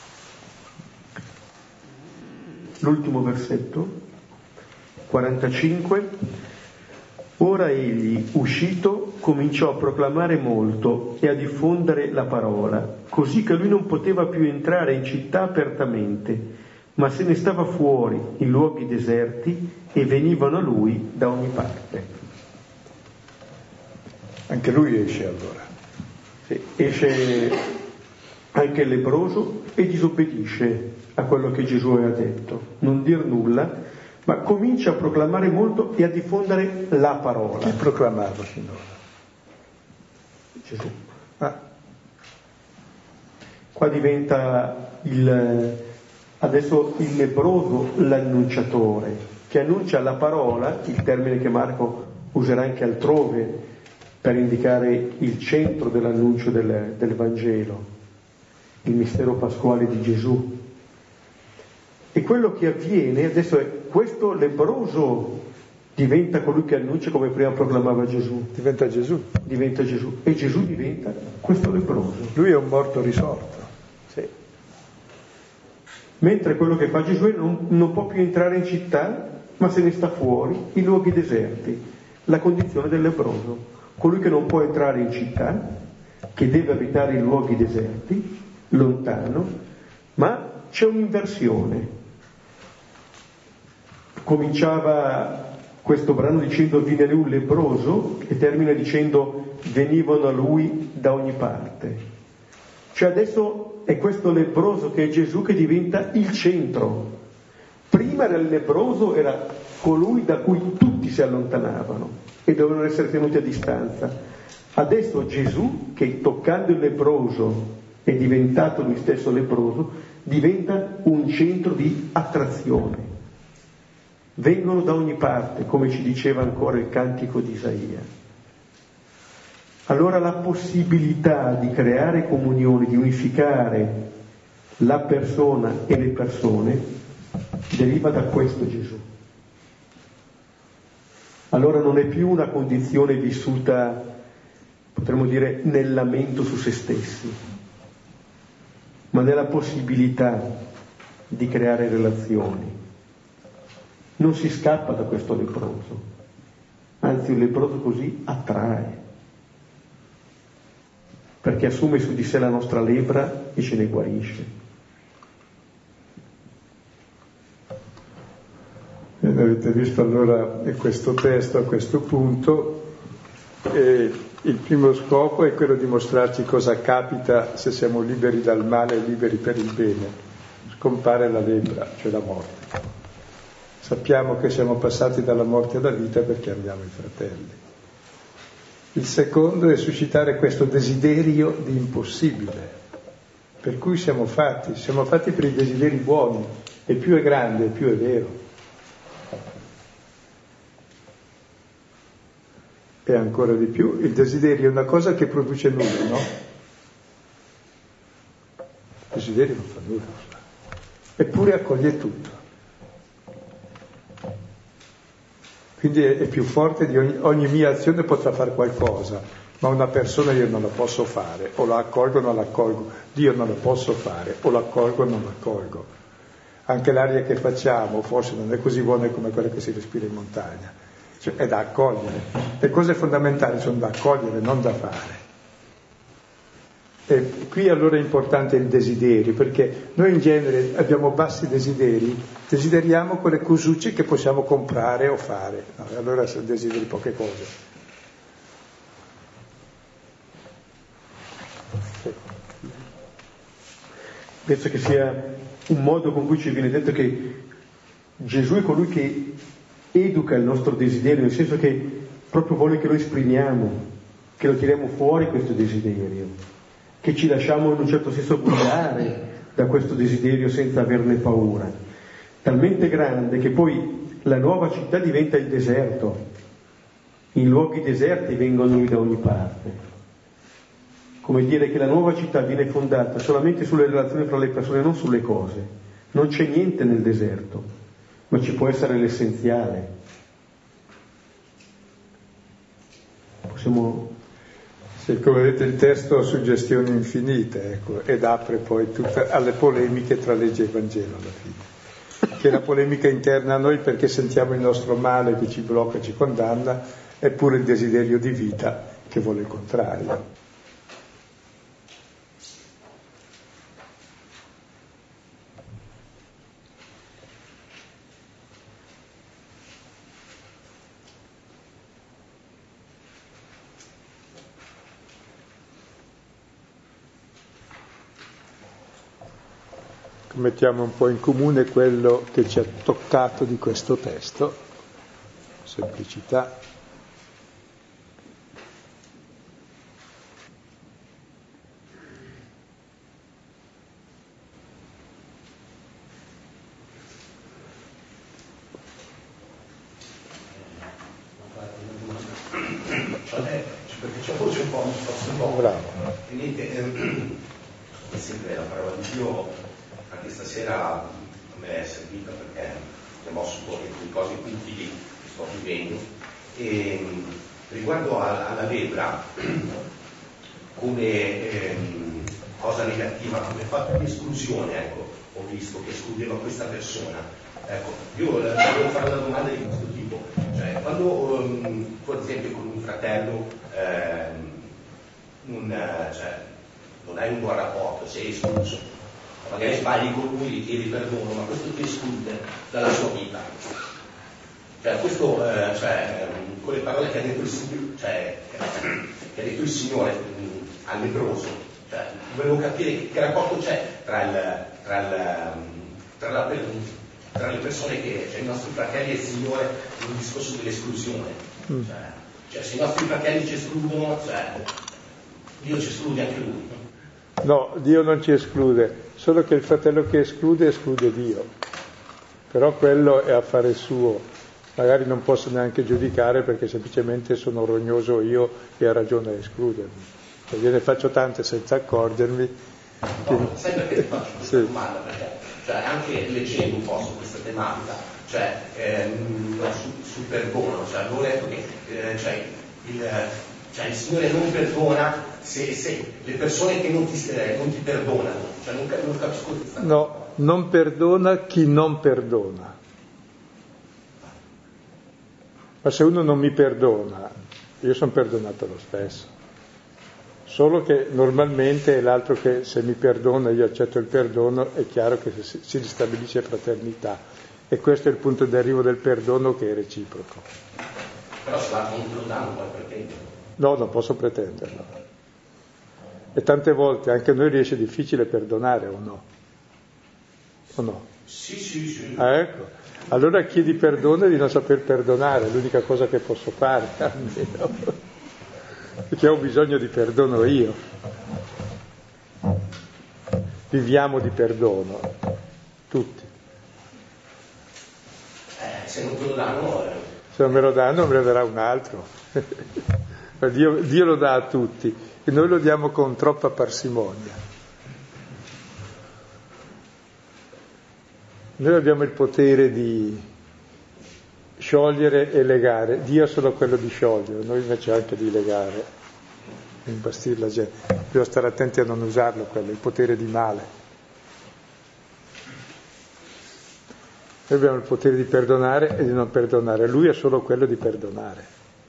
A: L'ultimo versetto, 45. Ora egli, uscito, cominciò a proclamare molto e a diffondere la parola, così che lui non poteva più entrare in città apertamente, ma se ne stava fuori in luoghi deserti e venivano a lui da ogni parte.
B: Anche lui esce allora.
A: Sì, esce anche il leproso e disobbedisce a quello che Gesù aveva detto. Non dir nulla, ma comincia a proclamare molto e a diffondere la parola.
B: Chi proclamava finora?
A: Gesù. Qua diventa adesso il leproso l'annunciatore, che annuncia la parola, il termine che Marco userà anche altrove, per indicare il centro dell'annuncio del Vangelo, il mistero pasquale di Gesù. E quello che avviene adesso è questo leproso diventa colui che annuncia, come prima proclamava Gesù.
B: Diventa Gesù.
A: Diventa Gesù. E Gesù diventa questo leproso.
B: Lui è un morto risorto.
A: Sì. Mentre quello che fa Gesù è non può più entrare in città, ma se ne sta fuori, in luoghi deserti. La condizione del leproso. Colui che non può entrare in città, che deve abitare in luoghi deserti, lontano, ma c'è un'inversione. Cominciava questo brano dicendo viene lui un leproso e termina dicendo venivano a lui da ogni parte. Cioè adesso è questo leproso che è Gesù che diventa il centro. Prima era il leproso, era colui da cui tutti si allontanavano e dovevano essere tenuti a distanza. Adesso Gesù, che toccando il leproso è diventato lui stesso leproso, diventa un centro di attrazione. Vengono da ogni parte, come ci diceva ancora il cantico di Isaia. Allora la possibilità di creare comunione, di unificare la persona e le persone, deriva da questo Gesù. Allora non è più una condizione vissuta, potremmo dire, nel lamento su se stessi, ma nella possibilità di creare relazioni. Non si scappa da questo leproso, anzi un leproso così attrae, perché assume su di sé la nostra lepra e ce ne guarisce.
B: Avete visto allora questo testo a questo punto, e il primo scopo è quello di mostrarci cosa capita se siamo liberi dal male e liberi per il bene. Scompare la lepra, cioè la morte. Sappiamo che siamo passati dalla morte alla vita perché amiamo i fratelli. Il secondo è suscitare questo desiderio di impossibile, per cui siamo fatti per i desideri buoni, e più è grande, più è vero. E ancora di più, il desiderio è una cosa che produce nulla, no? Il desiderio non fa nulla, eppure accoglie tutto. Quindi è più forte di ogni mia azione potrà fare qualcosa, ma una persona io non la posso fare, o la accolgo o non la accolgo. Dio non la posso fare, o l'accolgo o non l'accolgo. Anche l'aria che facciamo forse non è così buona come quella che si respira in montagna, cioè è da accogliere. Le cose fondamentali sono da accogliere, non da fare. E qui allora è importante il desiderio, perché noi in genere abbiamo bassi desideri, desideriamo quelle cosucce che possiamo comprare o fare, no, allora desideri poche cose.
A: Penso che sia un modo con cui ci viene detto che Gesù è colui che educa il nostro desiderio, nel senso che proprio vuole che lo esprimiamo, che lo tiriamo fuori questo desiderio, che ci lasciamo in un certo senso guidare da questo desiderio senza averne paura, talmente grande che poi la nuova città diventa il deserto, in luoghi deserti vengono lui da ogni parte, come dire che la nuova città viene fondata solamente sulle relazioni fra le persone, non sulle cose. Non c'è niente nel deserto, ma ci può essere l'essenziale. Possiamo...
B: Sì, come vedete il testo ha suggestioni infinite, ecco, ed apre poi tutte alle polemiche tra legge e Vangelo alla fine. Che è la polemica interna a noi perché sentiamo il nostro male che ci blocca, ci condanna, eppure il desiderio di vita che vuole il contrario. Mettiamo un po' in comune quello che ci ha toccato di questo testo, semplicità.
C: Perché c'è forse un po' un po'.
B: Bravo.
C: E niente, è sempre la parola di Dio. Anche stasera a me
D: è servita perché mi ha mosso un po' di cose utili che sto vivendo. E riguardo alla lepra, come cosa negativa, come fatto di esclusione, ecco, ho visto che escludeva questa persona. Ecco, io volevo fare una domanda di questo tipo, cioè quando tu ad esempio con un fratello non hai un buon rapporto, sei escluso, magari sbagli con lui, gli chiedi perdono, ma questo ti esclude dalla sua vita. Cioè questo, con le parole che ha detto il Signore, che ha detto il Signore al leproso, cioè, volevo capire che rapporto c'è tra le persone cioè i nostri fratelli e il Signore nel discorso dell'esclusione. Cioè se i nostri fratelli ci escludono, Dio ci esclude anche lui.
B: No, Dio non ci esclude, solo che il fratello che esclude Dio. Però quello è affare suo. Magari non posso neanche giudicare perché semplicemente sono rognoso io e ha ragione a escludermi. E gliene faccio tante senza accorgermi.
D: No, sai perché ti faccio questa domanda? Perché anche leggendo un po' su questa tematica, sul perdono, avevo letto che il Signore non perdona se le persone che non ti perdonano, non capisco questa cosa.
B: No, non perdona chi non perdona. Ma se uno non mi perdona, io sono perdonato lo stesso. Solo che normalmente è l'altro che se mi perdona io accetto il perdono, è chiaro che si ristabilisce fraternità. E questo è il punto di arrivo del perdono, che è reciproco.
D: Però se l'altro non te lo danno, puoi pretenderlo.
B: No, non posso pretenderlo. E tante volte anche a noi riesce difficile perdonare, o no? O no?
D: Sì.
B: Ecco. Allora chiedi perdono di non saper perdonare, è l'unica cosa che posso fare, almeno. Perché ho bisogno di perdono io. Viviamo di perdono, tutti.
D: Se non te lo danno...
B: Se non me lo danno me lo darà un altro. Dio lo dà a tutti e noi lo diamo con troppa parsimonia. Noi abbiamo il potere di sciogliere e legare, Dio è solo quello di sciogliere, noi invece anche di legare, imbastire la gente. Bisogna stare attenti a non usarlo quello, il potere di male. Noi abbiamo il potere di perdonare e di non perdonare, lui è solo quello di perdonare.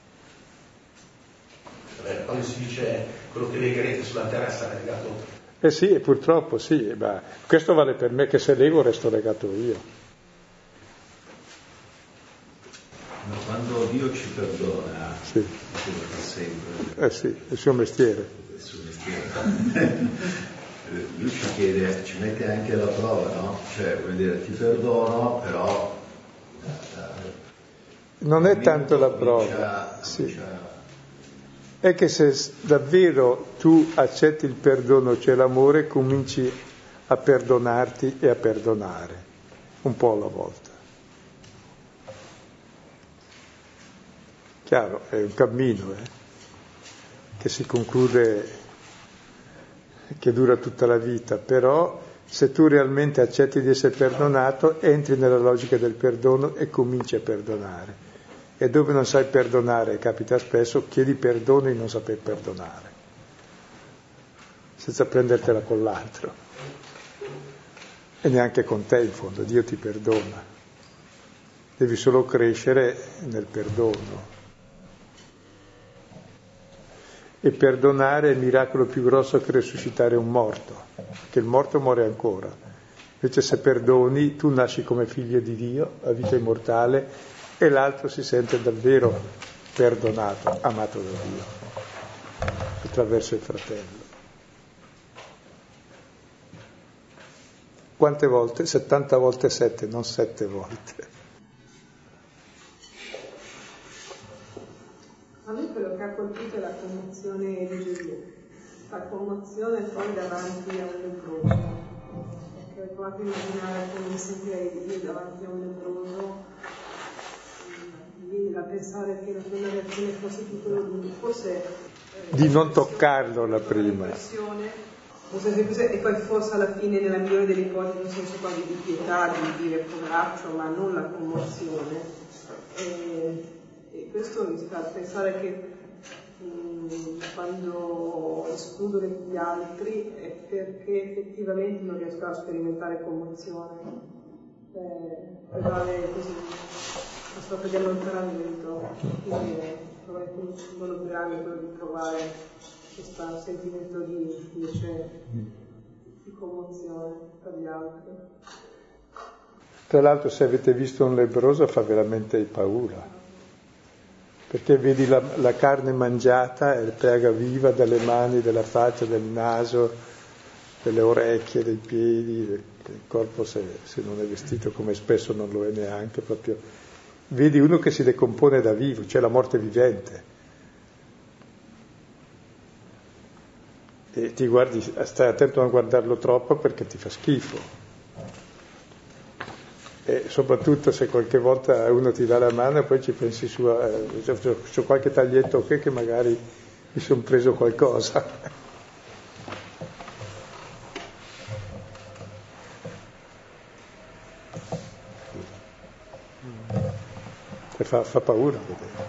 D: Quando si dice quello che legherete sulla terra sarà legato...
B: Sì, purtroppo sì, ma questo vale per me, che se lego resto legato io.
E: Ma quando Dio ci perdona,
B: sì.
E: Lo fa sempre.
B: Sì, è il suo mestiere.
E: Il suo mestiere. Lui ci chiede, ci mette anche alla prova, no? Cioè, vuol dire, ti perdono, però...
B: Non è tanto la prova. Sì. È che se davvero tu accetti il perdono, cioè l'amore, cominci a perdonarti e a perdonare, un po' alla volta. Chiaro, è un cammino che si conclude, che dura tutta la vita, però se tu realmente accetti di essere perdonato, entri nella logica del perdono e cominci a perdonare. E dove non sai perdonare, capita spesso, chiedi perdono di non saper perdonare, senza prendertela con l'altro. E neanche con te, in fondo, Dio ti perdona. Devi solo crescere nel perdono. E perdonare è il miracolo più grosso che risuscitare un morto, perché il morto muore ancora. Invece se perdoni, tu nasci come figlio di Dio, a vita immortale, e l'altro si sente davvero perdonato, amato da Dio, attraverso il fratello. Quante volte? 70 volte 7, non 7 volte.
F: A me quello che ha colpito è la commozione di Gesù, la commozione poi davanti a un leproso, perché ho provato a immaginare come mi sentirei io davanti a un leproso, da pensare che la prima reazione fosse di quello di forse
B: di non toccarlo la prima,
F: e poi forse alla fine, nella migliore delle ipotesi, un senso quasi di pietà, di dire poveraccio, ma non la commozione. E questo mi fa pensare che quando escludo gli altri è perché effettivamente non riesco a sperimentare commozione. Vale così una sorta di allontanamento, quindi è probabilmente un modo più grande quello di provare questo sentimento di commozione per gli altri.
B: Tra l'altro, se avete visto un lebbroso fa veramente paura, perché vedi la carne mangiata e la piaga viva dalle mani, della faccia, del naso, delle orecchie, dei piedi, il corpo se non è vestito, come spesso non lo è neanche, proprio vedi uno che si decompone da vivo, cioè la morte vivente. E ti guardi, stai attento a non guardarlo troppo perché ti fa schifo. E soprattutto se qualche volta uno ti dà la mano e poi ci pensi su qualche taglietto che magari mi sono preso qualcosa. E fa paura vedere.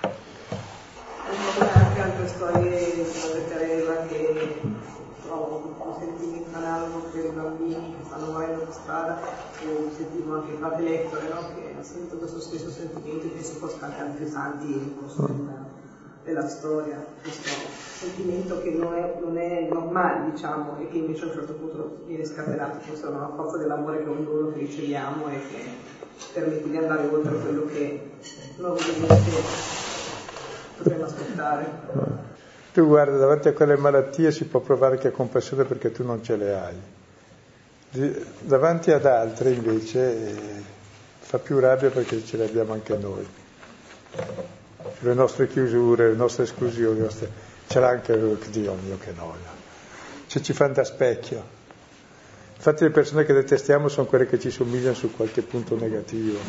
F: Anche altre storie come Teresa che trovo un sentimento analogo per i bambini che stanno morendo per strada, o sentivo anche il padre Lettore, no? Che sento questo stesso sentimento e penso forse anche altri santi nel corso della storia, questo sentimento che non è normale, diciamo, e che invece a un certo punto viene scatenato forse da una forza dell'amore che è un dono che riceviamo e che permette di andare oltre quello che normalmente potremmo aspettare.
B: Tu guarda, davanti a quelle malattie si può provare anche compassione perché tu non ce le hai. Davanti ad altre invece fa più rabbia perché ce le abbiamo anche noi. Le nostre chiusure, le nostre esclusioni, ce l'ha anche lui, Dio mio che noia. Cioè ci fanno da specchio. Infatti le persone che detestiamo sono quelle che ci somigliano su qualche punto negativo.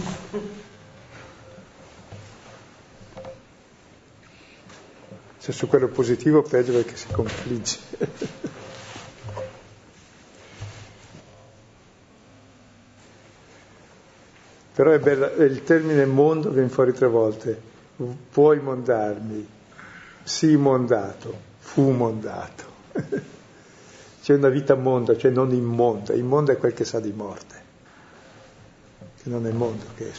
B: Se su quello positivo peggio perché si confligge. Però è bello, il termine mondo viene fuori 3 volte. Vuoi mondarmi? Sii mondato, fu mondato. C'è una vita monda, cioè non immonda. Immonda è quel che sa di morte, che non è mondo, che è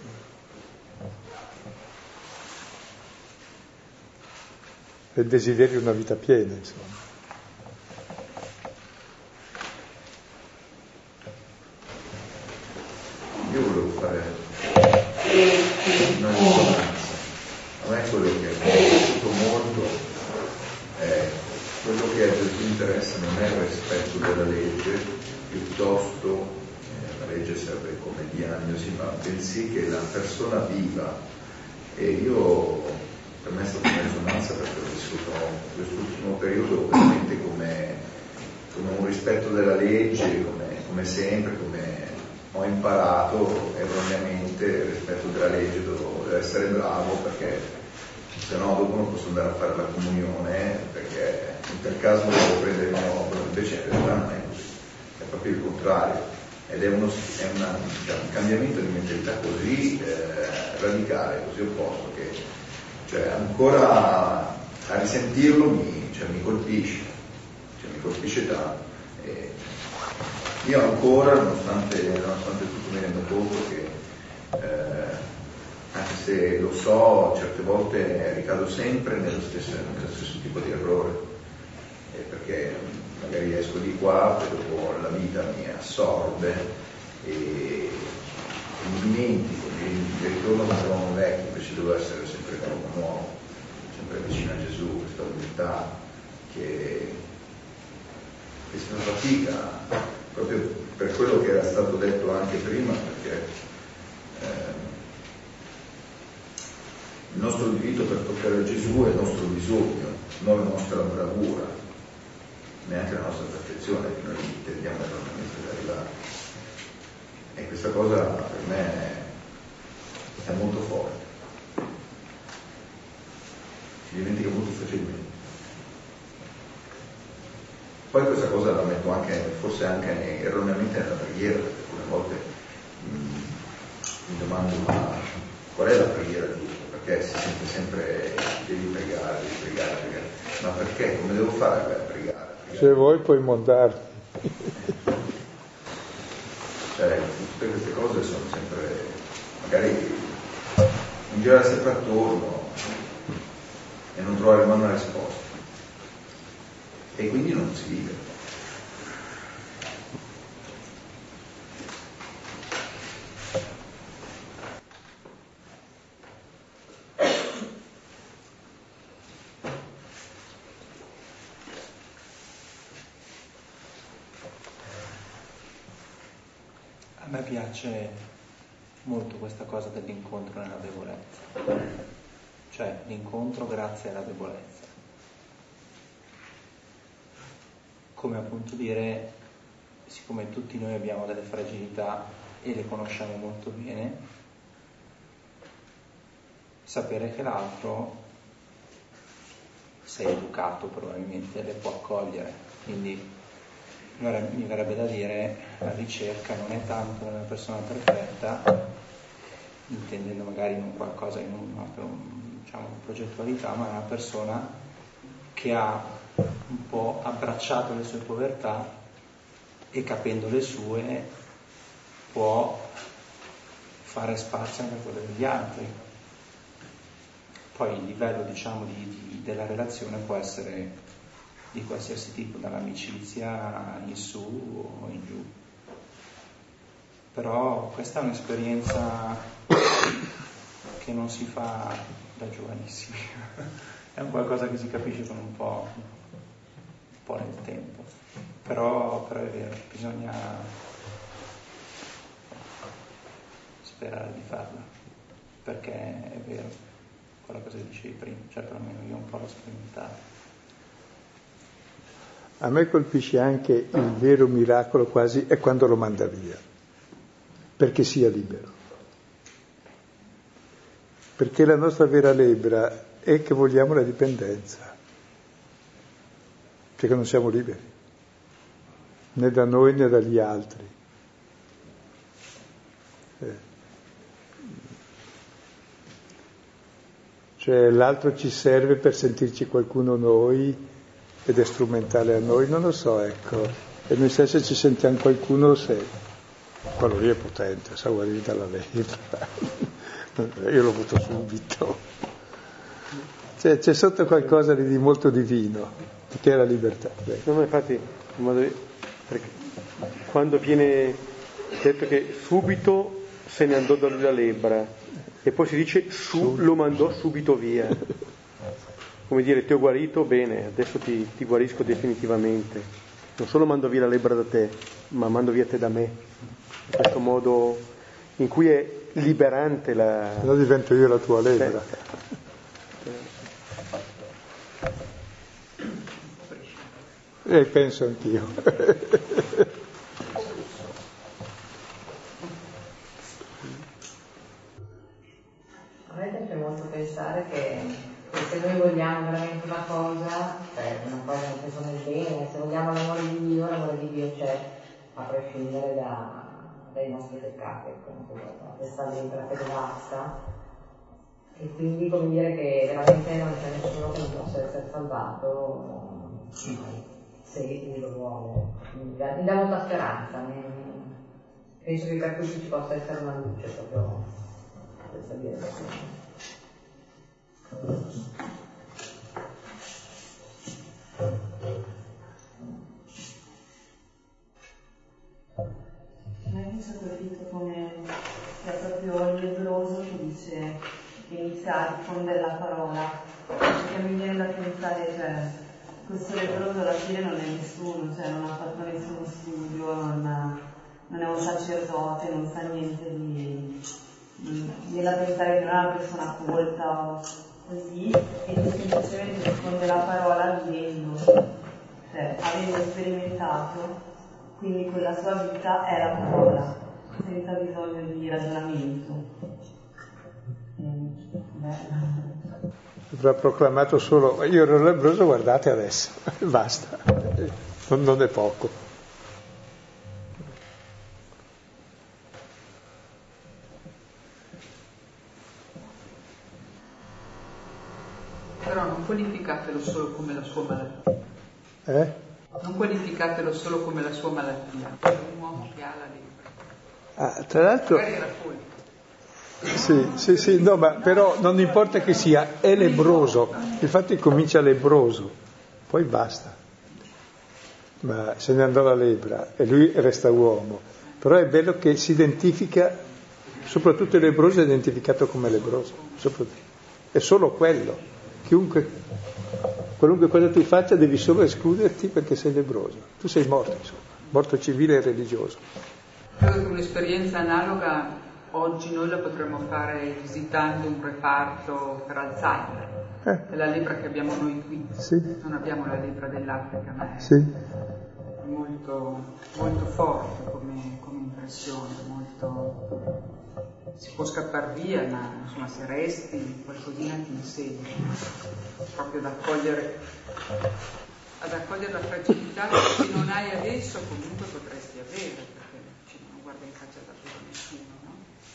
B: il desiderio di una vita piena, insomma.
E: Io volevo fare una risonanza. A me quello che mi è piaciuto molto è quello che a Gesù interessa non è il rispetto della legge, piuttosto la legge serve come diagnosi, ma bensì che la persona viva. E io, per me è stata una risonanza perché ho vissuto quest'ultimo periodo veramente come un rispetto della legge, come sempre, come ho imparato erroneamente il rispetto della legge, devo essere bravo perché se no dopo non posso andare a fare la comunione perché in tal caso devo prendere un obolo, invece in realtà non è così, è proprio il contrario, ed è un cambiamento di mentalità così radicale, così opposto che cioè ancora a risentirlo mi colpisce tanto. Io ancora, nonostante tutto, mi rendo conto che anche se lo so, certe volte ricado sempre nello stesso tipo di errore, perché magari esco di qua, poi dopo la vita mi assorbe e mi dimentico, mi ritorno come uomo vecchio, invece devo essere sempre un uomo nuovo, sempre vicino a Gesù, questa umiltà che si fa fatica proprio per quello che era stato detto anche prima, perché il nostro diritto per toccare Gesù è il nostro bisogno, non la nostra bravura, neanche la nostra perfezione che noi intendiamo erroneamente di arrivare. E questa cosa per me è molto forte, si dimentica molto facilmente. Poi questa cosa la metto anche, forse anche erroneamente nella preghiera, perché alcune volte mi domando ma qual è la preghiera giusta? Perché si sente sempre devi pregare, ma perché? Come devo fare per pregare?
B: Se vuoi puoi montarti.
E: Cioè, tutte queste cose sono sempre, magari non girare sempre attorno e non trovare mai una risposta. E quindi non si vive.
G: A me piace molto questa cosa dell'incontro nella debolezza, cioè l'incontro grazie alla debolezza. Come appunto dire, siccome tutti noi abbiamo delle fragilità e le conosciamo molto bene, sapere che l'altro, se è educato probabilmente, le può accogliere. Quindi mi verrebbe da dire, la ricerca non è tanto nella persona perfetta, intendendo magari in qualcosa, in una progettualità, ma è una persona che ha un po' abbracciato le sue povertà e, capendo le sue, può fare spazio anche a quelle degli altri. Poi il livello, della relazione può essere di qualsiasi tipo, dall'amicizia in su o in giù. Però questa è un'esperienza che non si fa da giovanissimi, è un qualcosa che si capisce con un po' nel tempo, però è vero, bisogna sperare di farla, perché è vero quello che dicevi prima, certo almeno io un po' l'ho sperimentato.
B: A me colpisce anche il vero miracolo quasi è quando lo manda via, perché sia libero. Perché la nostra vera lebbra è che vogliamo la dipendenza, perché non siamo liberi, né da noi né dagli altri. Cioè l'altro ci serve per sentirci qualcuno noi, ed è strumentale a noi, non lo so, ecco. E noi stessi ci sentiamo qualcuno se quello lì è potente, sa guarire dalla lebbra. Io l'ho avuto subito. Cioè, c'è sotto qualcosa di molto divino, che è la libertà.
A: No, infatti, perché quando viene detto che subito se ne andò da lui la lebbra, e poi si dice lo mandò subito via. Come dire, ti ho guarito, bene, adesso ti guarisco definitivamente. Non solo mando via la lebbra da te, ma mando via te da me. In questo modo in cui è liberante la...
B: Se no divento io la tua lebbra. E penso anch'io.
H: A me piace molto pensare che se noi vogliamo veramente una cosa nel senso nel bene, se vogliamo l'amore di Dio c'è, a prescindere dai nostri peccati, questa lebbra che devasta, e quindi come dire che veramente non c'è nessuno che non possa essere salvato se Lui lo vuole. Mi dà molta speranza, penso che per tutti ci possa essere una luce proprio in questa direzione.
I: A me mi sono colpito come è proprio il lebbroso che dice che inizia a diffondere la parola, perché mi viene da pensare, cioè, questo lebbroso alla fine non è nessuno, cioè non ha fatto nessuno studio, non è un sacerdote, non sa niente viene da pensare che non è una persona colta così, e semplicemente diffonde la parola vivendo, cioè avendo sperimentato, quindi quella sua vita è la parola, senza bisogno di ragionamento.
B: Avrà proclamato solo, io ero lebbroso, guardate adesso, basta. non è poco.
J: Però non qualificatelo solo come la sua malattia. Non qualificatelo solo come la sua malattia. È un uomo che ha la lepre.
B: Tra l'altro...
J: Magari era colto.
B: Sì, no, ma però non importa che sia, è lebbroso, infatti comincia lebbroso, poi basta, ma se ne andò la lebbra e lui resta uomo, però è bello che si identifica, soprattutto il lebbroso è identificato come lebbroso, è solo quello, qualunque cosa tu faccia devi solo escluderti perché sei lebbroso, tu sei morto, insomma, morto civile e religioso.
J: Credo che un'esperienza analoga oggi noi la potremmo fare visitando un reparto per Alzheimer. È la lebbra che abbiamo noi qui.
B: Sì.
J: Non abbiamo la lebbra dell'Africa, ma è molto, molto forte come impressione, si può scappare via, ma insomma se resti qualcosina ti insegna. Proprio ad accogliere la fragilità che se non hai adesso comunque potresti avere, perché non guarda in faccia da nessuno, no?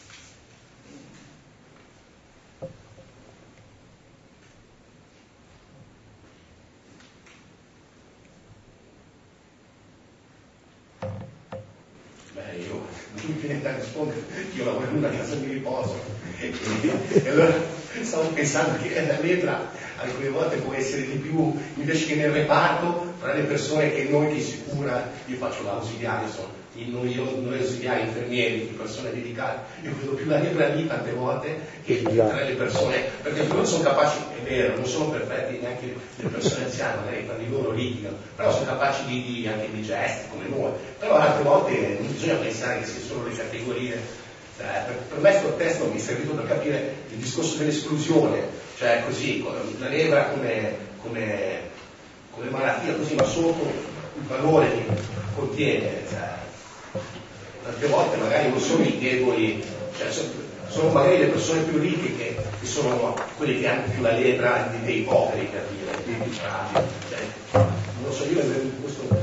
D: Io non mi viene da rispondere, io lavoro in una casa di riposo e allora stavo pensando che la lebbra alcune volte può essere di più invece che nel reparto tra le persone che noi che si cura, io faccio l'ausiliare, noi ausiliari, infermieri, persone dedicate, io vedo più la lebbra lì tante volte che tra le persone, perché loro sono capaci, è vero, non sono perfetti neanche le persone anziane, magari tra di loro litigano, però sono capaci anche di gesti come noi, però altre volte non bisogna pensare che siano solo le categorie. Per me questo testo mi è servito per capire il discorso dell'esclusione, cioè così, la lebbra come malattia così, ma sotto il valore che contiene, tante volte magari non sono i deboli, sono magari le persone più ricche che sono quelli che hanno più la lebbra dei poveri, per dire, dei fragili, non lo so, io in questo...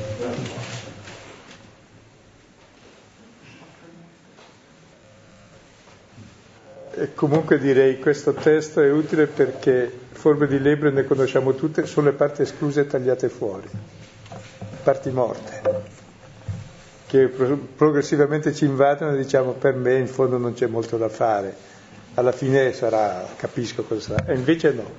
B: E comunque direi che questo testo è utile perché forme di lebbra ne conosciamo tutte, sono le parti escluse e tagliate fuori, parti morte, che progressivamente ci invadono e diciamo per me in fondo non c'è molto da fare, alla fine capisco cosa sarà, e invece no.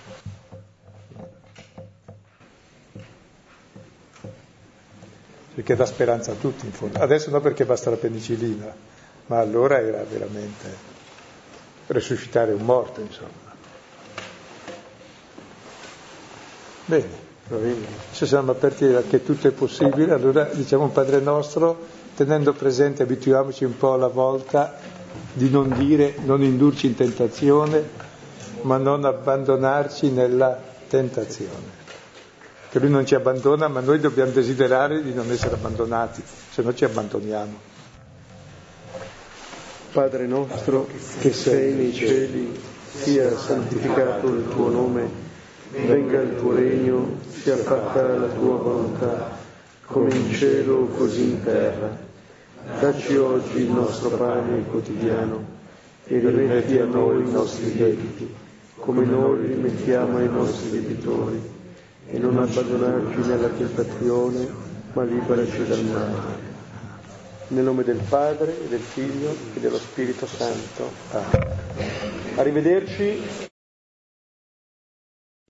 B: Perché dà speranza a tutti in fondo, adesso no perché basta la penicillina, ma allora era veramente... resuscitare un morto, insomma. Bene, se siamo aperti a che tutto è possibile, allora diciamo un Padre Nostro, tenendo presente, abituiamoci un po' alla volta di non indurci in tentazione, ma non abbandonarci nella tentazione. Che Lui non ci abbandona, ma noi dobbiamo desiderare di non essere abbandonati, se no ci abbandoniamo.
A: Padre nostro che sei nei cieli, sia santificato il tuo nome, venga il tuo regno, sia fatta la tua volontà, come in cielo così in terra. Dacci oggi il nostro pane quotidiano e rimetti a noi i nostri debiti, come noi rimettiamo ai nostri debitori, e non abbandonarci nella tentazione, ma liberaci dal male. Nel nome del Padre, e del Figlio, e dello Spirito Santo. Amen. Arrivederci.